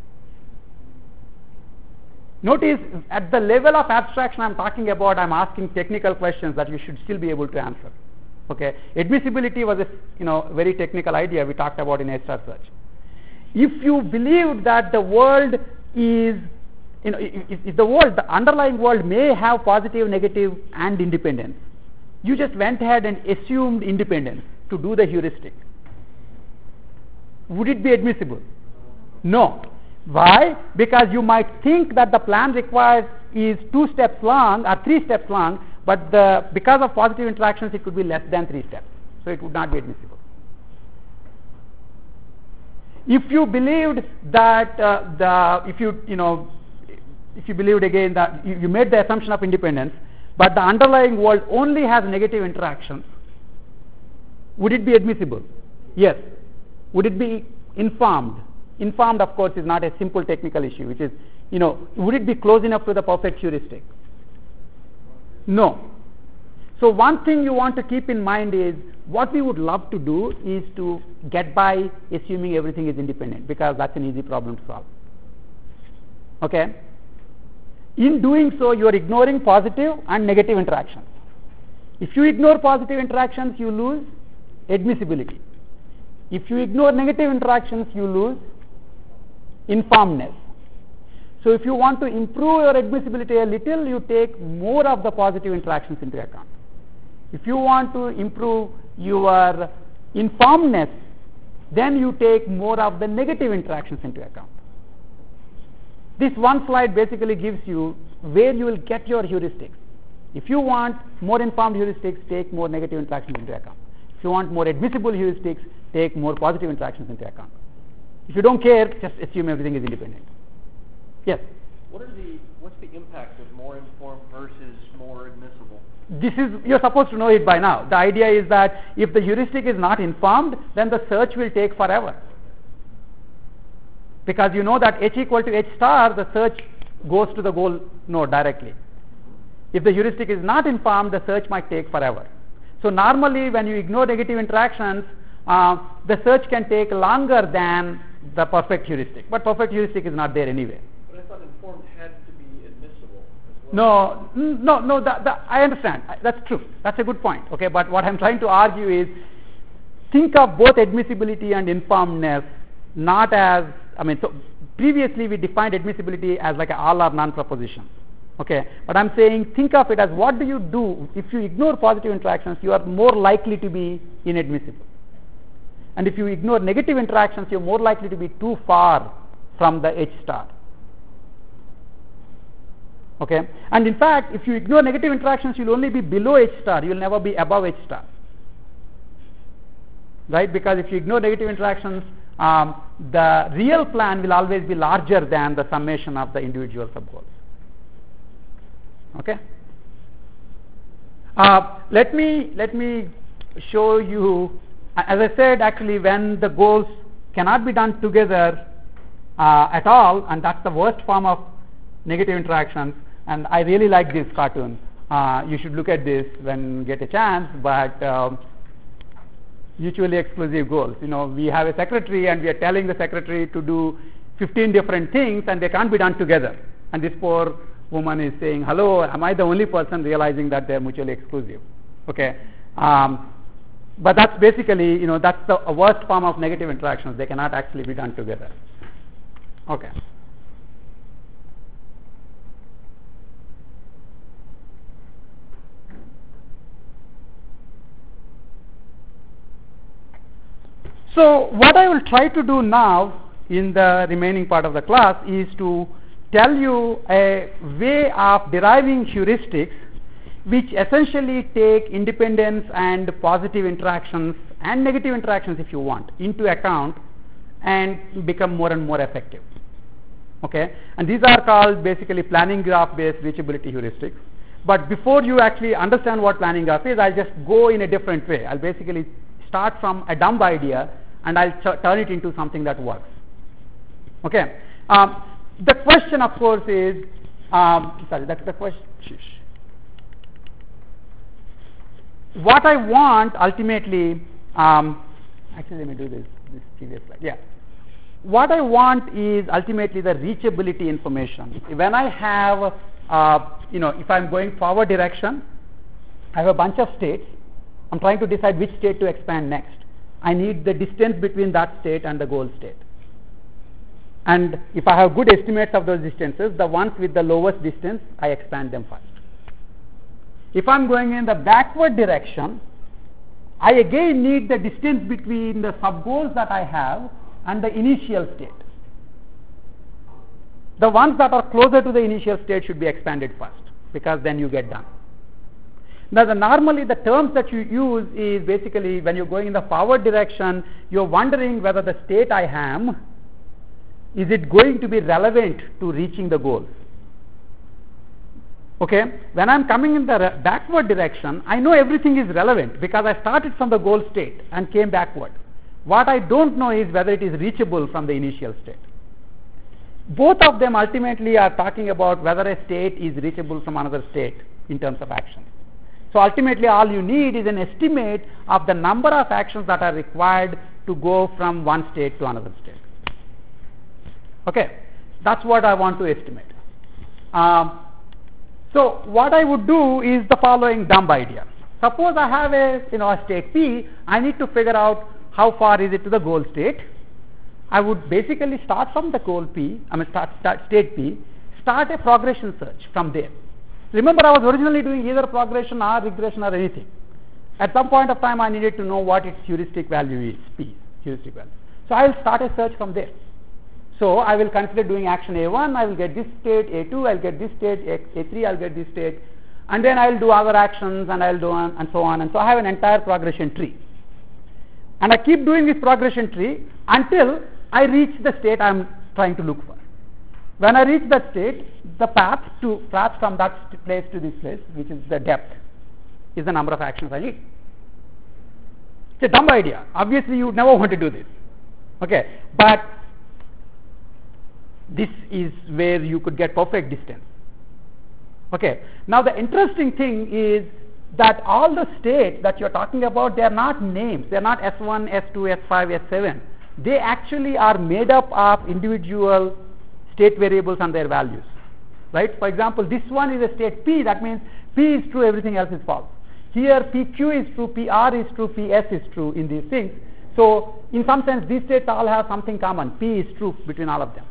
Notice at the level of abstraction I'm talking about, I'm asking technical questions that you should still be able to answer. Okay, admissibility was a you know very technical idea we talked about in A-star search. If you believe that the world is you know if, if the world, the underlying world may have positive, negative, and independence, you just went ahead and assumed independence to do the heuristic. Would it be admissible? No. Why? Because you might think that the plan required is two steps long or three steps long, but the, because of positive interactions it could be less than three steps, so it would not be admissible. If you believed that uh, the if you you know if you believed again that you, you made the assumption of independence, but the underlying world only has negative interactions, would it be admissible? Yes. Would it be informed? Informed, of course, is not a simple technical issue, which is, you know, would it be close enough to the perfect heuristic? No. So one thing you want to keep in mind is what we would love to do is to get by assuming everything is independent, because that's an easy problem to solve. Okay? In doing so, you are ignoring positive and negative interactions. If you ignore positive interactions, you lose admissibility. If you ignore negative interactions, you lose informedness. So if you want to improve your admissibility a little, you take more of the positive interactions into account. If you want to improve your informedness, then you take more of the negative interactions into account. This one slide basically gives you where you will get your heuristics. If you want more informed heuristics, take more negative interactions into account. If you want more admissible heuristics, take more positive interactions into account. If you don't care, just assume everything is independent. Yes? What are the, what's the impact of more informed versus more admissible? This is, you're supposed to know it by now. The idea is that if the heuristic is not informed, then the search will take forever. Because you know that H equal to H star, the search goes to the goal node directly. If the heuristic is not informed, the search might take forever. So normally when you ignore negative interactions, uh, the search can take longer than the perfect heuristic. But perfect heuristic is not there anyway. But I thought informed had to be admissible as well. No, no, no, the, the, I understand. That's true. That's a good point. Okay, but what I'm trying to argue is think of both admissibility and informedness not as, I mean, so previously we defined admissibility as like an all or none proposition. Okay, but I'm saying think of it as what do you do if you ignore positive interactions, you are more likely to be inadmissible. And if you ignore negative interactions, you're more likely to be too far from the H star. Okay, and in fact, if you ignore negative interactions, you'll only be below H star, you'll never be above H star. Right, because if you ignore negative interactions, um, the real plan will always be larger than the summation of the individual subgoals. Okay. Uh, let me let me show you. As I said, actually, when the goals cannot be done together uh, at all, and that's the worst form of negative interactions. And I really like this cartoon. Uh, you should look at this when you get a chance. But um, mutually exclusive goals. You know, we have a secretary, and we are telling the secretary to do fifteen different things, and they can't be done together. And this poor woman is saying, hello, am I the only person realizing that they are mutually exclusive? Okay, um, but that's basically, you know, that's the worst form of negative interactions. They cannot actually be done together. Okay. So what I will try to do now in the remaining part of the class is to tell you a way of deriving heuristics which essentially take independence and positive interactions and negative interactions, if you want, into account and become more and more effective. Okay, and these are called basically planning graph based reachability heuristics. But before you actually understand what planning graph is, I'll just go in a different way. I'll basically start from a dumb idea and I'll ch- turn it into something that works. Okay, um, the question of course is, um, sorry, that's the question. What I want ultimately, um, actually let me do this, this previous slide, yeah. What I want is ultimately the reachability information. When I have, uh, you know, if I'm going forward direction, I have a bunch of states. I'm trying to decide which state to expand next. I need the distance between that state and the goal state. And if I have good estimates of those distances, the ones with the lowest distance, I expand them first. If I'm going in the backward direction, I again need the distance between the sub-goals that I have and the initial state. The ones that are closer to the initial state should be expanded first, because then you get done. Now, the, normally the terms that you use is basically when you're going in the forward direction, you're wondering whether the state I am, is it going to be relevant to reaching the goal? Okay, when I'm coming in the re- backward direction, I know everything is relevant because I started from the goal state and came backward. What I don't know is whether it is reachable from the initial state. Both of them ultimately are talking about whether a state is reachable from another state in terms of action. So ultimately all you need is an estimate of the number of actions that are required to go from one state to another state. Okay, that's what I want to estimate. Um, so what I would do is the following dumb idea. Suppose I have a, you know, a state P, I need to figure out how far is it to the goal state. I would basically start from the goal P, I mean start, start state P, start a progression search from there. Remember, I was originally doing either progression or regression or anything. At some point of time, I needed to know what its heuristic value is, P, heuristic value. So I will start a search from there. So I will consider doing action A one, I will get this state, A two, I will get this state, A three, I will get this state, and then I will do other actions and I will do on, and so on. And so I have an entire progression tree. And I keep doing this progression tree until I reach the state I am trying to look for. When I reach that state, the path to path from that st- place to this place, which is the depth, is the number of actions I need. It's a dumb idea. Obviously, you would never want to do this. Okay, but this is where you could get perfect distance. Okay, now the interesting thing is that all the states that you're talking about, they are not names. They are not S one, S two, S five, S seven. They actually are made up of individual state variables and their values. Right? For example, this one is a state P. That means P is true, everything else is false. Here P Q is true, P R is true, P S is true in these things. So in some sense, these states all have something common. P is true between all of them.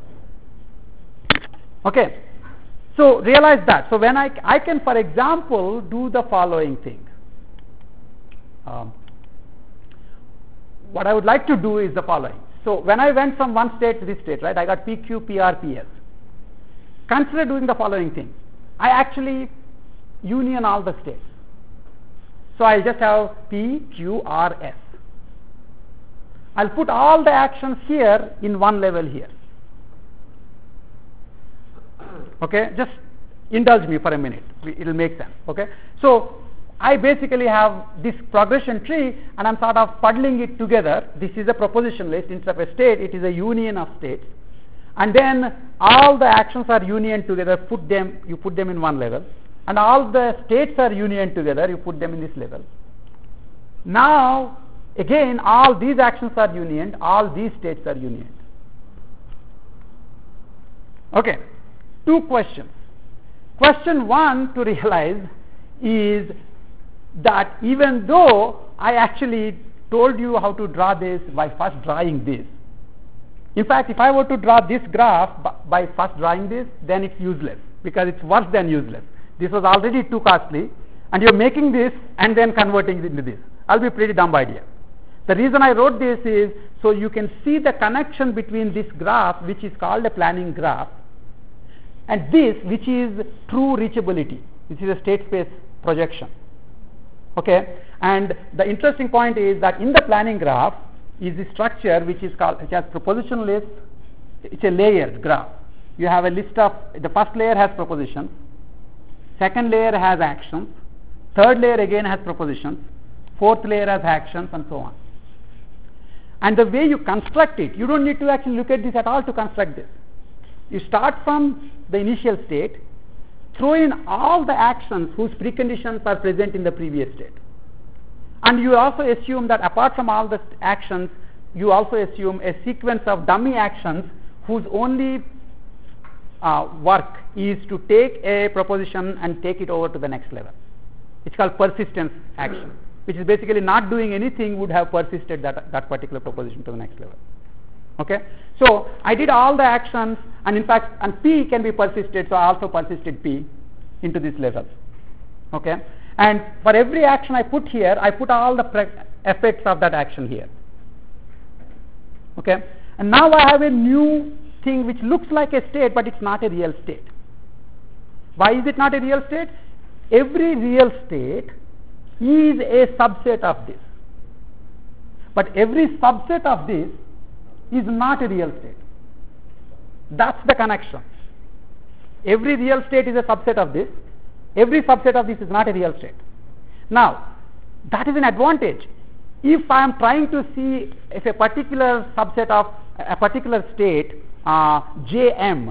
Okay. So realize that. So when I, I can, for example, do the following thing. Um, what I would like to do is the following. So when I went from one state to this state, right, I got P Q, P R, P S. Consider doing the following thing. I actually union all the states. So I'll just have P, Q, R, S. I'll put all the actions here in one level here. Okay, just indulge me for a minute. It will make sense. Okay, so I basically have this progression tree and I'm sort of puddling it together. This is a proposition list. Instead of a state, it is a union of states. And then all the actions are union together. Put them, you put them in one level. And all the states are union together. You put them in this level. Now, again, all these actions are union. All these states are union. Okay. Two questions. Question one to realize is that even though I actually told you how to draw this by first drawing this, in fact, if I were to draw this graph by first drawing this, then it's useless because it's worse than useless. This was already too costly, and you're making this and then converting it into this. I'll be a pretty dumb idea. The reason I wrote this is so you can see the connection between this graph, which is called a planning graph, and this which is true reachability, which is a state space projection. Okay, and the interesting point is that in the planning graph is the structure which is called, which has proposition list. It's a layered graph. You have a list of, the first layer has propositions, second layer has actions, third layer again has propositions, fourth layer has actions, and so on. And the way you construct it, you don't need to actually look at this at all to construct this. You start from the initial state, throw in all the actions whose preconditions are present in the previous state. And you also assume that apart from all the actions, you also assume a sequence of dummy actions whose only uh, work is to take a proposition and take it over to the next level. It's called persistence action, which is basically not doing anything would have persisted that, that particular proposition to the next level. Okay, so I did all the actions, and in fact, and P can be persisted, so I also persisted P into this level. Okay, and for every action I put here, I put all the pre- effects of that action here. Okay, and now I have a new thing which looks like a state, but it's not a real state. Why is it not a real state? Every real state is a subset of this, but every subset of this is not a real state. That's the connection. Every real state is a subset of this. Every subset of this is not a real state. Now, that is an advantage. If I am trying to see if a particular subset of a particular state, uh, J M,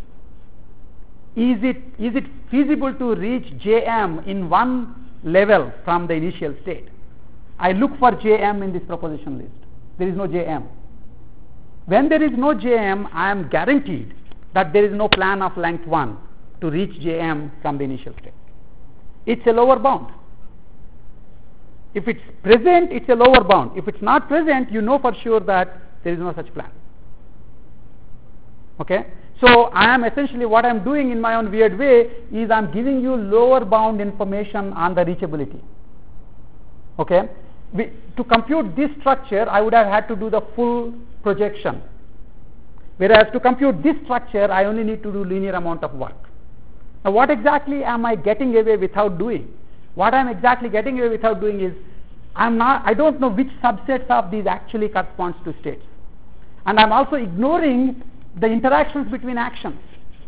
is it is it feasible to reach J M in one level from the initial state? I look for J M in this proposition list. There is no J M. When there is no J M, I am guaranteed that there is no plan of length one to reach J M from the initial state. It's a lower bound. If it's present, it's a lower bound. If it's not present, you know for sure that there is no such plan. Okay? So I am essentially, what I am doing in my own weird way is I am giving you lower bound information on the reachability. Okay? We, to compute this structure, I would have had to do the full projection. Whereas to compute this structure, I only need to do linear amount of work. Now what exactly am I getting away without doing? What I am exactly getting away without doing is, I'm not, I don't know which subsets of these actually corresponds to states. And I am also ignoring the interactions between actions.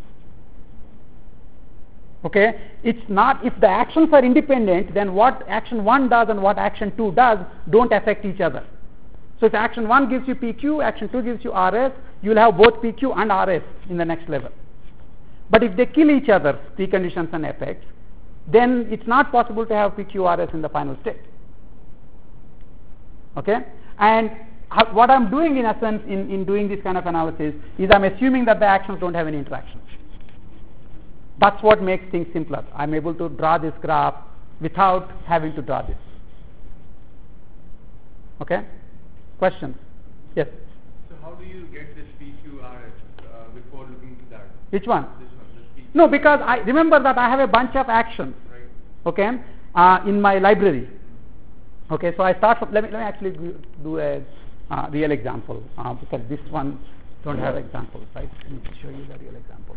Okay, it's not, if the actions are independent, then what action one does and what action two does don't affect each other. So if action one gives you P Q, action two gives you R S, you will have both P Q and R S in the next level. But if they kill each other, preconditions and effects, then it's not possible to have P Q R S in the final state. Okay, and what I'm doing in essence in, in doing this kind of analysis is I'm assuming that the actions don't have any interactions. That's what makes things simpler. I'm able to draw this graph without having to draw this. Okay? Questions? Yes? So how do you get this P Q R S uh, before looking to that? Which one? This one, this P Q. No, because I remember that I have a bunch of actions. Right. Okay? Uh, in my library. Okay, so I start from, let me, let me actually do a uh, real example uh, because this one don't have examples, right? Let me show you the real example.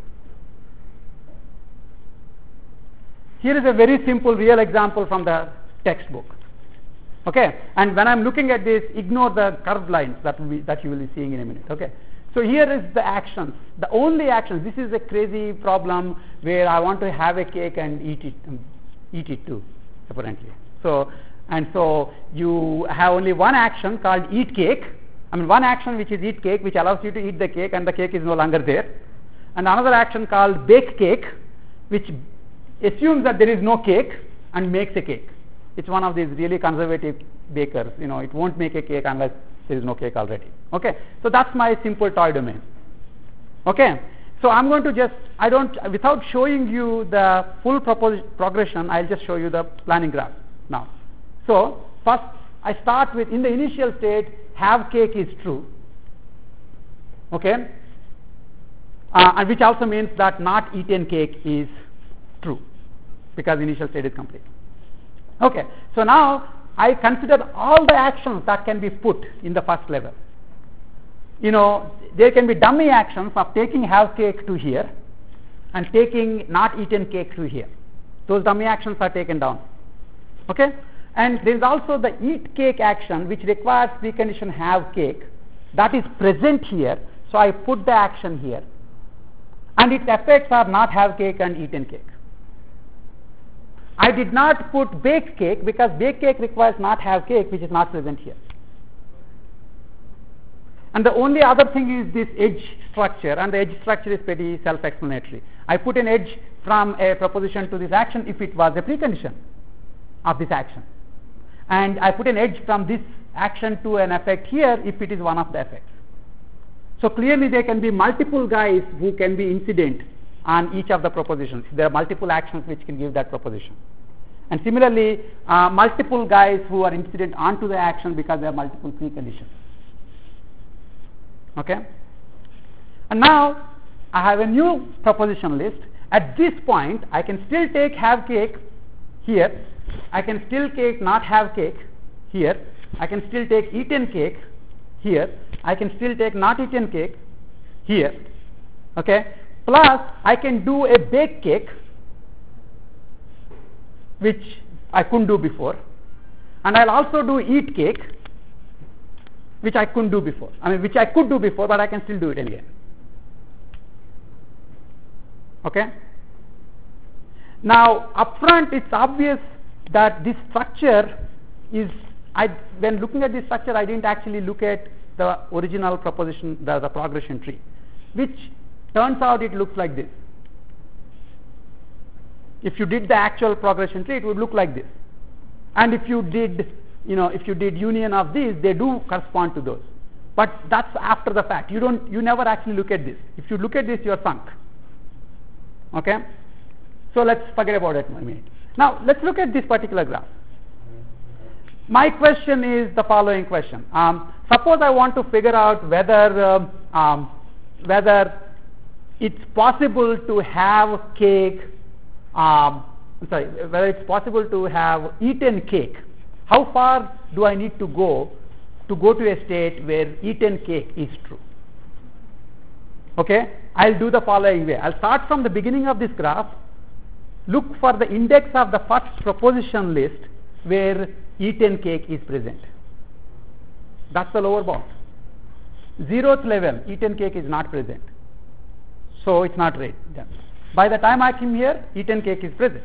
Here is a very simple real example from the textbook. Okay, and when I'm looking at this, ignore the curved lines that will be, that you will be seeing in a minute. Okay, so here is the actions, the only actions. This is a crazy problem where I want to have a cake and eat it, um, eat it too, apparently. So, and so you have only one action called eat cake. I mean, one action which is eat cake, which allows you to eat the cake, and the cake is no longer there. And another action called bake cake, which assumes that there is no cake and makes a cake. It's one of these really conservative bakers. You know, it won't make a cake unless there is no cake already. Okay, so that's my simple toy domain. Okay, so I'm going to just, I don't, without showing you the full propos- progression, I'll just show you the planning graph now. So first I start with, in the initial state, have cake is true. Okay, uh, and which also means that not eaten cake is true, because initial state is complete. Okay, so now I consider all the actions that can be put in the first level. You know, there can be dummy actions of taking have cake to here, and taking not eaten cake to here. Those dummy actions are taken down. Okay? And there is also the eat cake action, which requires precondition have cake. That is present here, so I put the action here. And its effects are not have cake and eaten cake. I did not put baked cake because baked cake requires not have cake, which is not present here. And the only other thing is this edge structure, and the edge structure is pretty self-explanatory. I put an edge from a proposition to this action if it was a precondition of this action. And I put an edge from this action to an effect here if it is one of the effects. So clearly there can be multiple guys who can be incident on each of the propositions. There are multiple actions which can give that proposition. And similarly, uh, multiple guys who are incident onto the action because there are multiple preconditions. Okay? And now I have a new proposition list. At this point, I can still take have cake here. I can still take not have cake here. I can still take eaten cake here. I can still take not eaten cake here. Okay? Plus, I can do a baked cake, which I couldn't do before. And I'll also do eat cake, which I couldn't do before. I mean, which I could do before, but I can still do it again. Okay? Now, upfront, it's obvious that this structure is, I, when looking at this structure, I didn't actually look at the original proposition, the, the progression tree, which turns out it looks like this. If you did the actual progression tree, it would look like this. And if you did, you know, if you did union of these, they do correspond to those. But that's after the fact. You don't, you never actually look at this. If you look at this, you're sunk. Okay? So let's forget about it for a minute. Now, let's look at this particular graph. My question is the following question. Um, suppose I want to figure out whether, um, um, whether it's possible to have cake, um, I'm sorry, whether it's possible to have eaten cake. How far do I need to go to go to a state where eaten cake is true? Okay, I'll do the following way. I'll start from the beginning of this graph, look for the index of the first proposition list where eaten cake is present. That's the lower bound. Zeroth level, eaten cake is not present. So it's not right. Yeah. By the time I came here, eaten cake is present.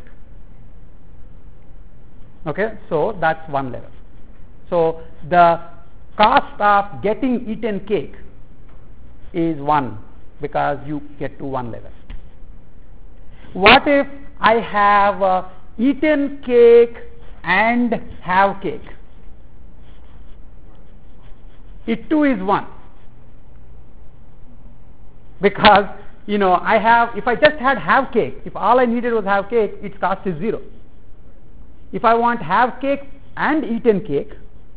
Okay, so that's one level. So the cost of getting eaten cake is one because you get to one level. What if I have uh, eaten cake and have cake? It too is one. Because, you know, I have, if I just had have cake, if all I needed was have cake, its cost is zero. If I want have cake and eaten cake,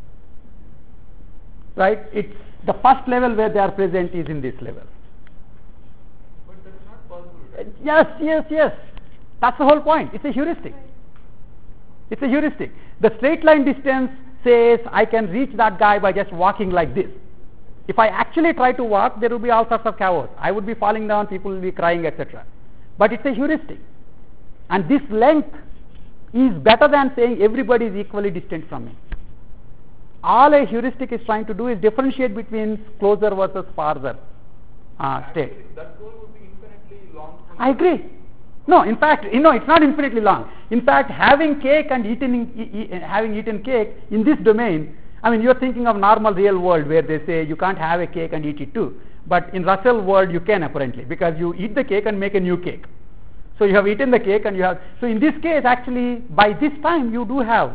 right, it's the first level where they are present is in this level. But that's not possible, right? Yes, yes, yes. That's the whole point. It's a heuristic. It's a heuristic. The straight line distance says I can reach that guy by just walking like this. If I actually try to walk, there will be all sorts of chaos. I would be falling down, people will be crying, et cetera. But it's a heuristic. And this length is better than saying everybody is equally distant from me. All a heuristic is trying to do is differentiate between closer versus farther uh, state. Actually, that goal would be infinitely long. I agree. No, in fact, you know, it's not infinitely long. In fact, having cake and eating, e- e- having eaten cake in this domain, I mean, you're thinking of normal real world where they say you can't have a cake and eat it too. But in Russell world, you can apparently, because you eat the cake and make a new cake. So you have eaten the cake and you have, so in this case, actually, by this time, you do have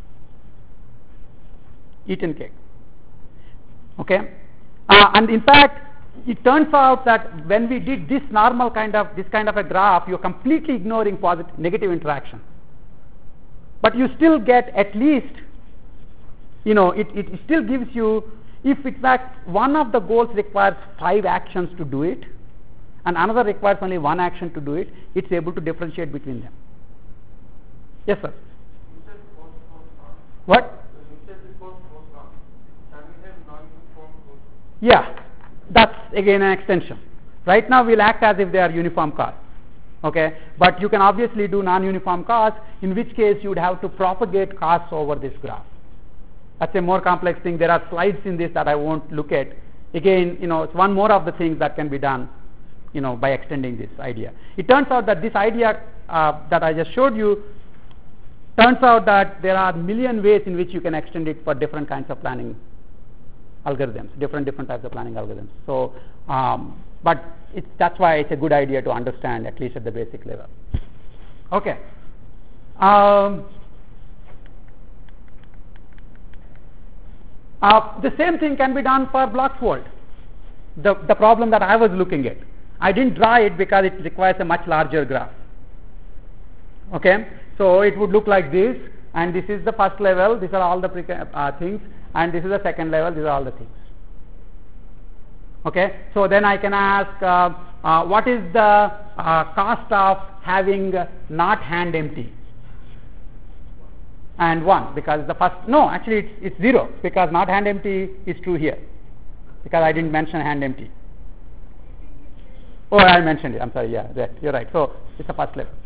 eaten cake. Okay? Uh, and in fact, it turns out that when we did this normal kind of, this kind of a graph, you're completely ignoring positive, negative interaction. But you still get at least, you know, it, it still gives you, if in fact one of the goals requires five actions to do it, and another requires only one action to do it, it's able to differentiate between them. Yes, sir? You said post, post, on. What? You said before post, on. Can we have non-uniform post? Yeah, that's again an extension. Right now we'll act as if they are uniform costs. Okay, but you can obviously do non-uniform cost, in which case you would have to propagate costs over this graph. That's a more complex thing. There are slides in this that I won't look at. Again, you know, it's one more of the things that can be done, you know, by extending this idea. It turns out that this idea uh, that I just showed you, turns out that there are a million ways in which you can extend it for different kinds of planning algorithms, different different types of planning algorithms. So, um, but it's, that's why it's a good idea to understand, at least at the basic level. Okay. Um, uh, the same thing can be done for Bloxworld, the, the problem that I was looking at. I didn't draw it because it requires a much larger graph. Okay, so it would look like this, and this is the first level, these are all the pre- uh, things, and this is the second level, these are all the things. Okay, so then I can ask uh, uh, what is the uh, cost of having uh, not hand empty? And one, because the first, no, actually it's, it's zero, because not hand empty is true here, because I didn't mention hand empty. Oh, I mentioned it, I'm sorry, yeah, right, you're right. So it's the first level.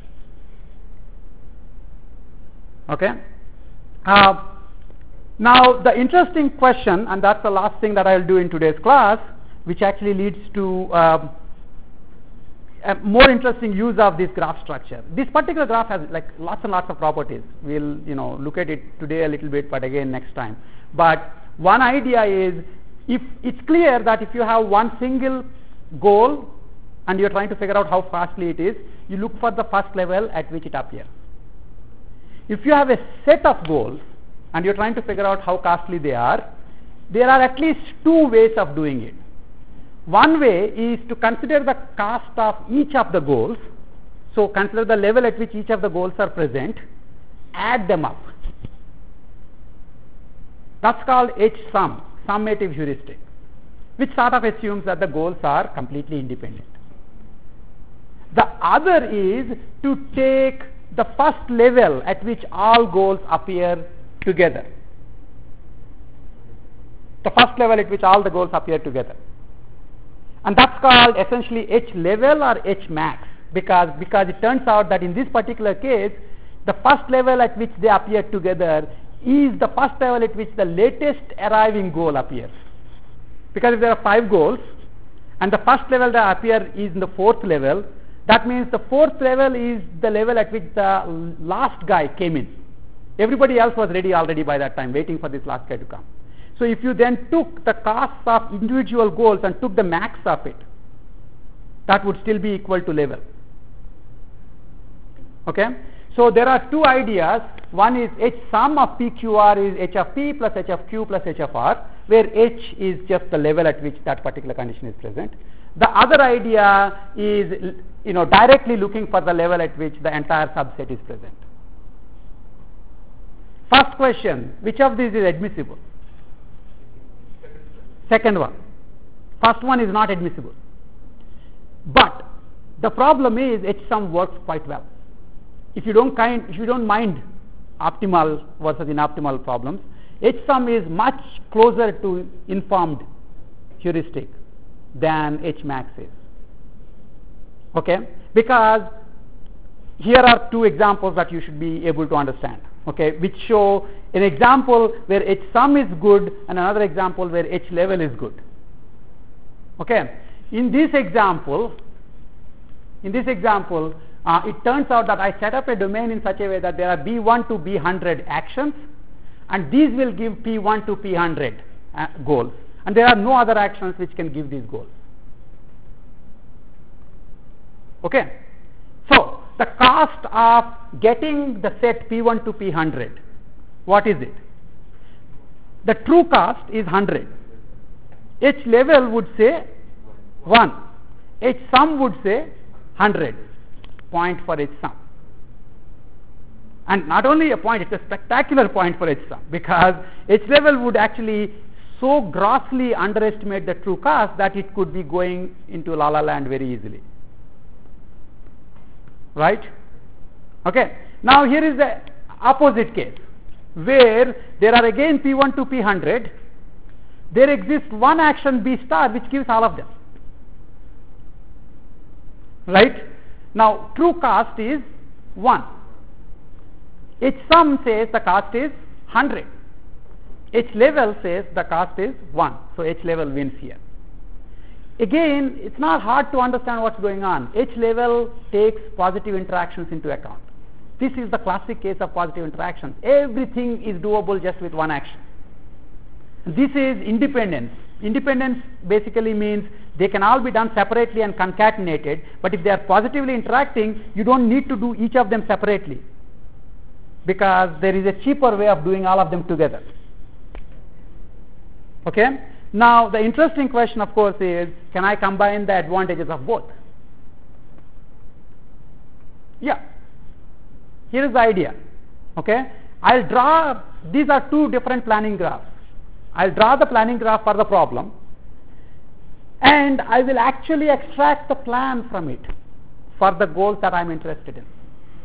Okay. Uh, now the interesting question, and that's the last thing that I'll do in today's class, which actually leads to uh, a more interesting use of this graph structure. This particular graph has like lots and lots of properties. We'll, you know, look at it today a little bit, but again next time. But one idea is, if it's clear that if you have one single goal and you're trying to figure out how costly it is, you look for the first level at which it appears. If you have a set of goals and you're trying to figure out how costly they are, there are at least two ways of doing it. One way is to consider the cost of each of the goals. So consider the level at which each of the goals are present, add them up. That's called H-sum, summative heuristic, which sort of assumes that the goals are completely independent. The other is to take the first level at which all goals appear together. The first level at which all the goals appear together. And that's called essentially H level or H max, because, because it turns out that in this particular case, the first level at which they appear together is the first level at which the latest arriving goal appears. Because if there are five goals and the first level that appear is in the fourth level, that means the fourth level is the level at which the last guy came in. Everybody else was ready already by that time, waiting for this last guy to come. So if you then took the costs of individual goals and took the max of it, that would still be equal to level. Okay? So there are two ideas. One is H sum of P Q R is H of P plus H of Q plus H of R, where H is just the level at which that particular condition is present. The other idea is, you know, directly looking for the level at which the entire subset is present. First question, which of these is admissible? Second one. First one is not admissible. But the problem is H-sum works quite well. If you don't kind, if you don't mind optimal versus inoptimal problems, H-sum is much closer to informed heuristic than H-max is. Okay? Because here are two examples that you should be able to understand. Okay, which show an example where H sum is good and another example where H level is good. Okay, in this example, in this example, uh, it turns out that I set up a domain in such a way that there are B one to B one hundred actions, and these will give P one to P one hundred uh, goals, and there are no other actions which can give these goals. Okay, so the cost of getting the set P one to P one hundred, what is it? The true cost is one hundred. H level would say one. H sum would say one hundred. Point for H sum. And not only a point, it's a spectacular point for H sum, because H level would actually so grossly underestimate the true cost that it could be going into la la land very easily. Right? Okay. Now here is the opposite case, where there are again P one to P one hundred. There exists one action B star which gives all of them. Right? Now true cost is one. H sum says the cost is one hundred. H level says the cost is one. So H level wins here. Again, it's not hard to understand what's going on. H level takes positive interactions into account. This is the classic case of positive interactions. Everything is doable just with one action. This is independence. Independence basically means they can all be done separately and concatenated, but if they are positively interacting, you don't need to do each of them separately, because there is a cheaper way of doing all of them together. Okay? Now the interesting question, of course, is can I combine the advantages of both? Yeah. Here is the idea. Okay? I'll draw, these are two different planning graphs. I'll draw the planning graph for the problem, and I will actually extract the plan from it for the goals that I'm interested in.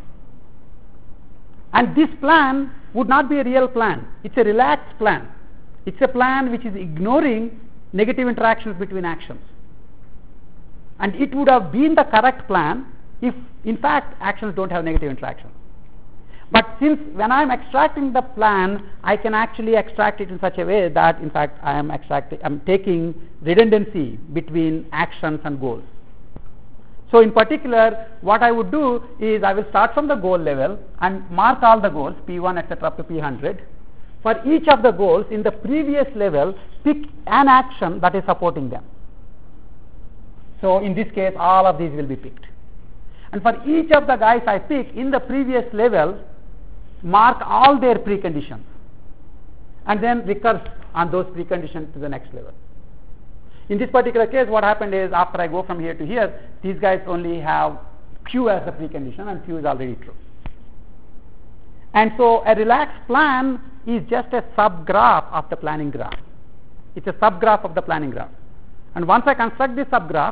And this plan would not be a real plan. It's a relaxed plan. It's a plan which is ignoring negative interactions between actions. And it would have been the correct plan if, in fact, actions don't have negative interactions. But since when I am extracting the plan, I can actually extract it in such a way that, in fact, I am extracting, I'm taking redundancy between actions and goals. So in particular, what I would do is I will start from the goal level and mark all the goals, P one, et cetera, up to P one hundred. For each of the goals in the previous level, pick an action that is supporting them. So in this case, all of these will be picked. And for each of the guys I pick in the previous level, mark all their preconditions and then recurse on those preconditions to the next level. In this particular case, what happened is after I go from here to here, these guys only have Q as the precondition, and Q is already true. And so a relaxed plan is just a subgraph of the planning graph. It's a subgraph of the planning graph. And once I construct this subgraph,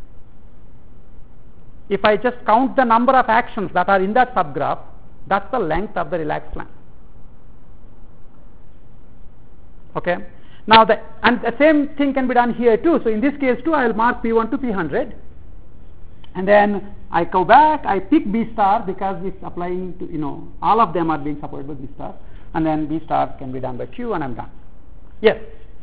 if I just count the number of actions that are in that subgraph, that's the length of the relaxed plan. Okay? Now, the, and the same thing can be done here too. So in this case too, I will mark P one to P one hundred, and then I go back, I pick B star because it's applying to, you know, all of them are being supported by B star, and then B star can be done by Q, and I'm done. Yes?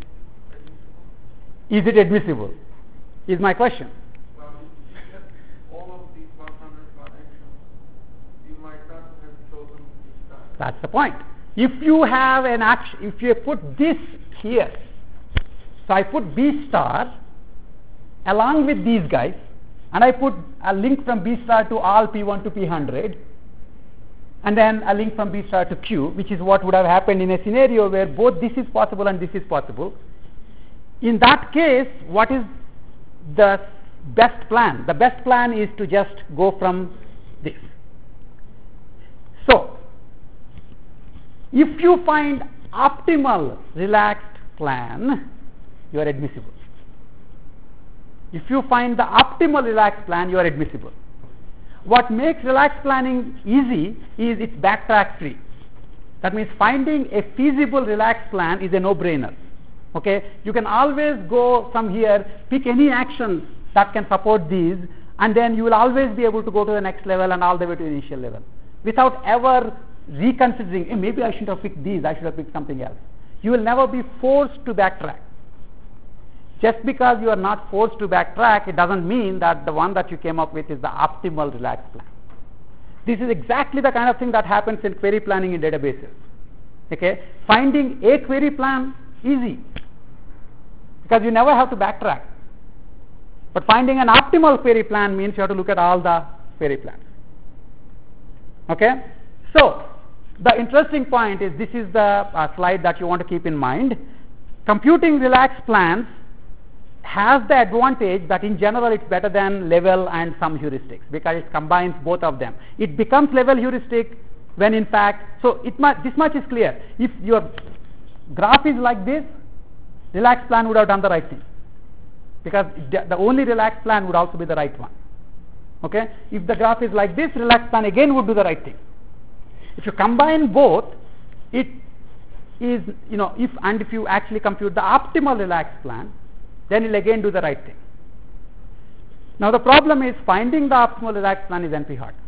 Is it admissible? Is my question. Well, if you get all of these one hundred actions, you might not have chosen B star. That's the point. If you have an action, if you put this here, so I put B star along with these guys, and I put a link from B star to all P one to P one hundred, and then a link from B star to Q, which is what would have happened in a scenario where both this is possible and this is possible. In that case, what is the best plan? The best plan is to just go from this. So, if you find optimal relaxed plan, you are admissible. If you find the optimal relaxed plan, you are admissible. What makes relaxed planning easy is it's backtrack free. That means finding a feasible relaxed plan is a no-brainer. Okay, you can always go from here, pick any actions that can support these, and then you will always be able to go to the next level and all the way to the initial level without ever reconsidering, hey, maybe I shouldn't have picked these, I should have picked something else. You will never be forced to backtrack. Just because you are not forced to backtrack, it doesn't mean that the one that you came up with is the optimal relaxed plan. This is exactly the kind of thing that happens in query planning in databases. Okay, finding a query plan, easy, because you never have to backtrack. But finding an optimal query plan means you have to look at all the query plans. Okay, so the interesting point is this is the uh, slide that you want to keep in mind. Computing relaxed plans has the advantage that in general it's better than level and some heuristics because it combines both of them. It becomes level heuristic when in fact, so it mu- this much is clear. If your graph is like this, relaxed plan would have done the right thing because the only relaxed plan would also be the right one. Okay, if the graph is like this, relaxed plan again would do the right thing. If you combine both, it is, you know, if and if you actually compute the optimal relaxed plan, then it will again do the right thing. Now the problem is finding the optimal relaxed plan is N P hard.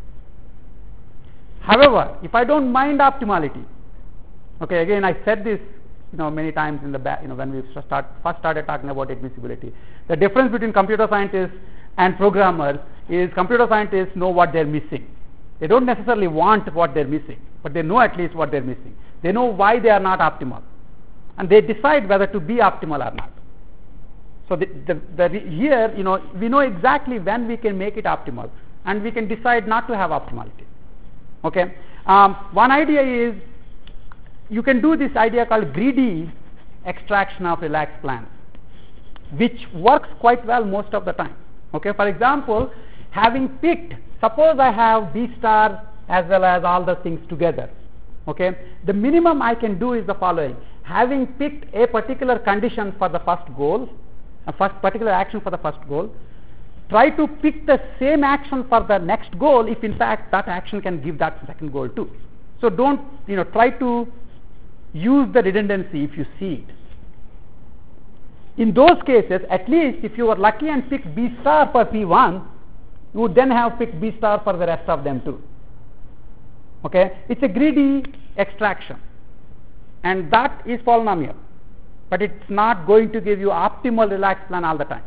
However, if I don't mind optimality, okay, again I said this, you know, many times in the back, you know, when we start first started talking about admissibility. The difference between computer scientists and programmers is computer scientists know what they're missing. They don't necessarily want what they're missing, but they know at least what they're missing. They know why they are not optimal, and they decide whether to be optimal or not. So the, the, the here, you know, we know exactly when we can make it optimal, and we can decide not to have optimality. Okay. Um, one idea is you can do this idea called greedy extraction of relaxed plans, which works quite well most of the time. Okay. For example, having picked, suppose I have B star as well as all the things together. Okay. The minimum I can do is the following: having picked a particular condition for the first goal, a first particular action for the first goal, try to pick the same action for the next goal if in fact that action can give that second goal too. So don't, you know, try to use the redundancy if you see it. In those cases, at least if you were lucky and picked B star for P one, you would then have picked B star for the rest of them too. Okay, it's a greedy extraction, and that is polynomial, but it's not going to give you optimal relaxed plan all the time.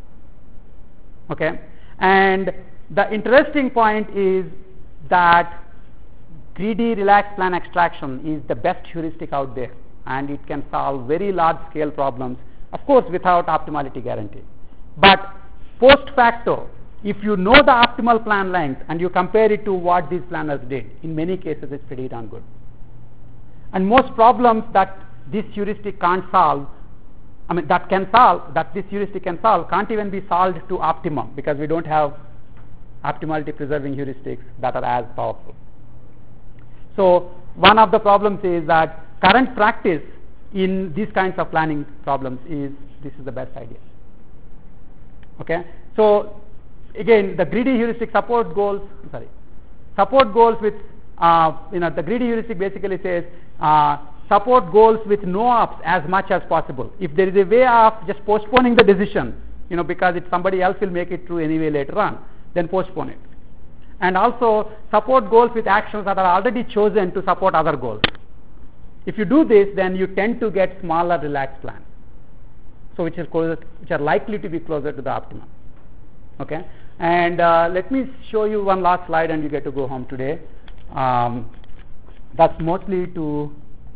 Okay, and the interesting point is that greedy relaxed plan extraction is the best heuristic out there, and it can solve very large scale problems, of course without optimality guarantee. But post facto, if you know the optimal plan length and you compare it to what these planners did, in many cases it's pretty darn good. And most problems that this heuristic can't solve, I mean that can solve, that this heuristic can solve, can't even be solved to optimum, because we don't have optimality preserving heuristics that are as powerful. So one of the problems is that current practice in these kinds of planning problems is this is the best idea. Okay, so again the greedy heuristic support goals, sorry, support goals with, uh, you know, the greedy heuristic basically says uh, support goals with no ops as much as possible. If there is a way of just postponing the decision, you know, because if somebody else will make it through anyway later on, then postpone it. And also support goals with actions that are already chosen to support other goals. If you do this, then you tend to get smaller relaxed plans, so which is closer, which are likely to be closer to the optimum. Okay, and uh, let me show you one last slide, and you get to go home today. Um, that's mostly to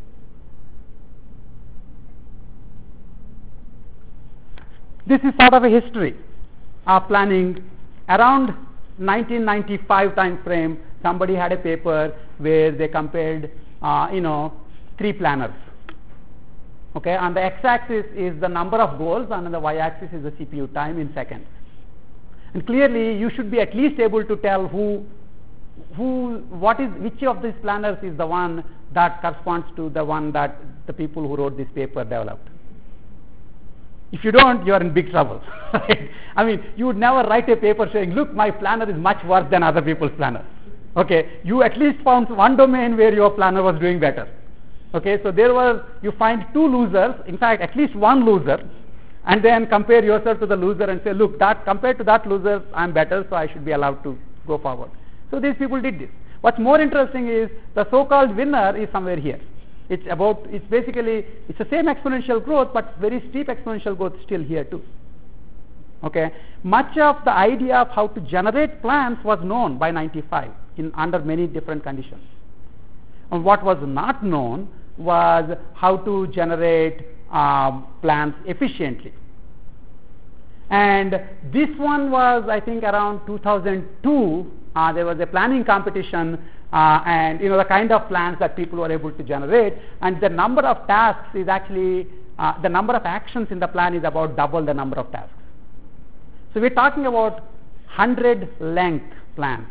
this is sort of a history of planning. Around nineteen ninety-five time frame, somebody had a paper where they compared, uh, you know, three planners. Okay, on the x-axis is the number of goals, and on the y-axis is the C P U time in seconds. And clearly, you should be at least able to tell who, who, what is, which of these planners is the one that corresponds to the one that the people who wrote this paper developed. If you don't, you are in big trouble. Right? I mean, you would never write a paper saying, look, my planner is much worse than other people's planners. Okay, you at least found one domain where your planner was doing better. Okay, so there was, you find two losers, in fact, at least one loser, and then compare yourself to the loser and say, look, that compared to that loser, I'm better, so I should be allowed to go forward. So these people did this. What's more interesting is the so-called winner is somewhere here. It's about, it's basically, it's the same exponential growth, but very steep exponential growth still here too. Okay, much of the idea of how to generate plans was known by ninety-five in under many different conditions. And what was not known was how to generate um, plans efficiently. And this one was, I think, around two thousand two. Uh, there was a planning competition, uh, and you know the kind of plans that people were able to generate, and the number of tasks is actually uh, the number of actions in the plan is about double the number of tasks. So we're talking about one hundred length plans,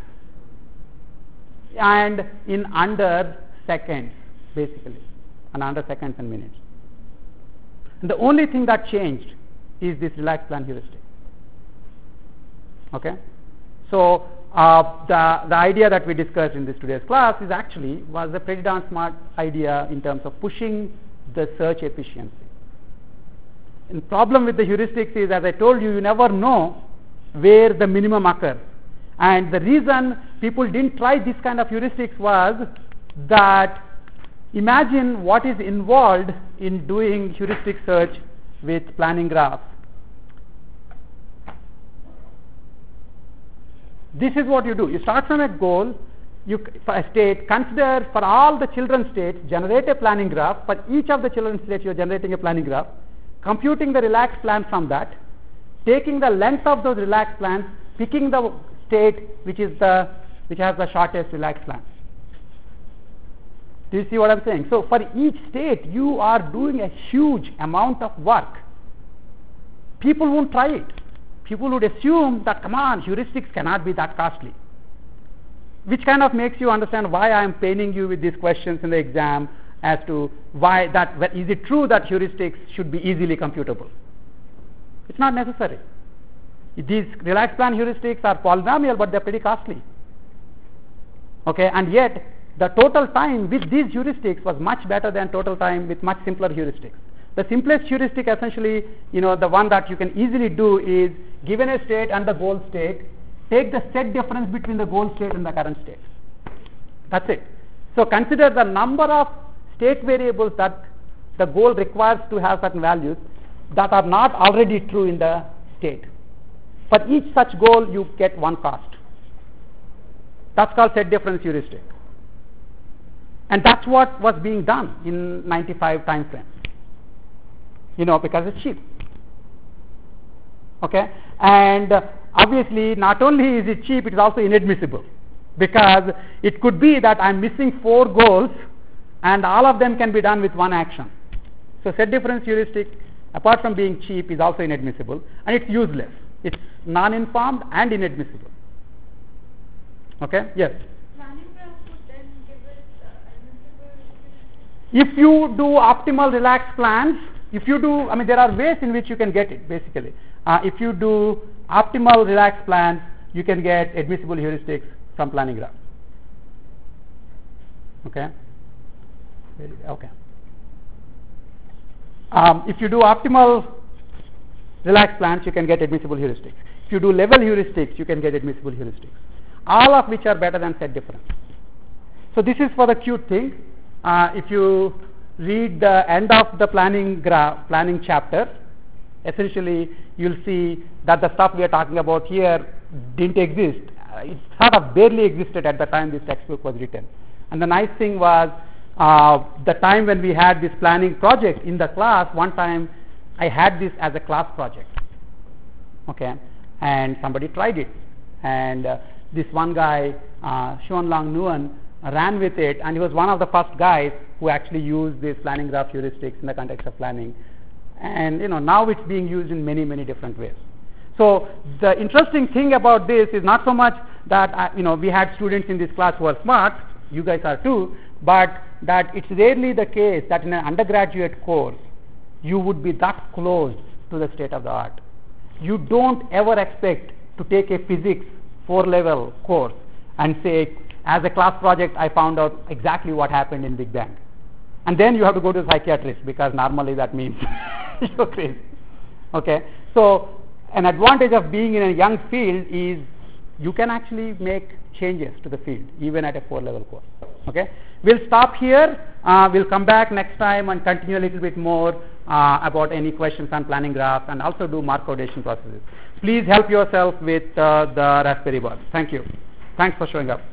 and in under seconds, basically, and under seconds and minutes. And the only thing that changed is this relaxed plan heuristic. Okay, so uh, the the idea that we discussed in this today's class is actually was a pretty darn smart idea in terms of pushing the search efficiency. And the problem with the heuristics is, as I told you, you never know where the minimum occurs. And the reason people didn't try this kind of heuristics was that imagine what is involved in doing heuristic search with planning graphs. This is what you do. You start from a goal, you for a state, consider for all the children states, generate a planning graph. For each of the children states, you are generating a planning graph, computing the relaxed plan from that, taking the length of those relaxed plans, picking the state which is the which has the shortest relaxed plan. Do you see what I'm saying? So for each state, you are doing a huge amount of work. People won't try it. People would assume that, come on, heuristics cannot be that costly. Which kind of makes you understand why I am paining you with these questions in the exam as to why that, is it true that heuristics should be easily computable? It's not necessary. These relaxed plan heuristics are polynomial, but they're pretty costly. Okay, and yet the total time with these heuristics was much better than total time with much simpler heuristics. The simplest heuristic, essentially, you know, the one that you can easily do is, given a state and the goal state, take the set difference between the goal state and the current state. That's it. So consider the number of state variables that the goal requires to have certain values that are not already true in the state. For each such goal, you get one cost. That's called set difference heuristic. And that's what was being done in ninety-five time frame. You know, because it's cheap. Okay? And uh, obviously, not only is it cheap, it is also inadmissible. Because it could be that I'm missing four goals and all of them can be done with one action. So set difference heuristic, apart from being cheap, is also inadmissible and it's useless. It's non-informed and inadmissible. Okay? Yes? Planning graph would then give it uh, admissible. If you do optimal relaxed plans, if you do, I mean, there are ways in which you can get it, basically. Uh, if you do optimal relaxed plans, you can get admissible heuristics from planning graph. Okay? Okay. Um, if you do optimal relaxed plans, you can get admissible heuristics. If you do level heuristics, you can get admissible heuristics. All of which are better than set difference. So this is for the cute thing. Uh, if you read the end of the planning graph, planning chapter, essentially you'll see that the stuff we are talking about here didn't exist. Uh, it sort of barely existed at the time this textbook was written. And the nice thing was, uh, the time when we had this planning project in the class, one time I had this as a class project. Okay, and somebody tried it, and uh, this one guy, uh, Xuan Long Nguyen, ran with it, and he was one of the first guys who actually used these planning graph heuristics in the context of planning. And you know, now it's being used in many, many different ways. So the interesting thing about this is not so much that uh, you know, we had students in this class who are smart, you guys are too, but that it's rarely the case that in an undergraduate course you would be that close to the state of the art. You don't ever expect to take a physics four level course and say, as a class project I found out exactly what happened in Big Bang. And then you have to go to a psychiatrist, because normally that means you're crazy. Okay? So an advantage of being in a young field is you can actually make changes to the field even at a four level course. Okay? We'll stop here. Uh, we'll come back next time and continue a little bit more uh, about any questions on planning graphs, and also do Markov addition processes. Please help yourself with uh, the Raspberry Pi. Thank you. Thanks for showing up.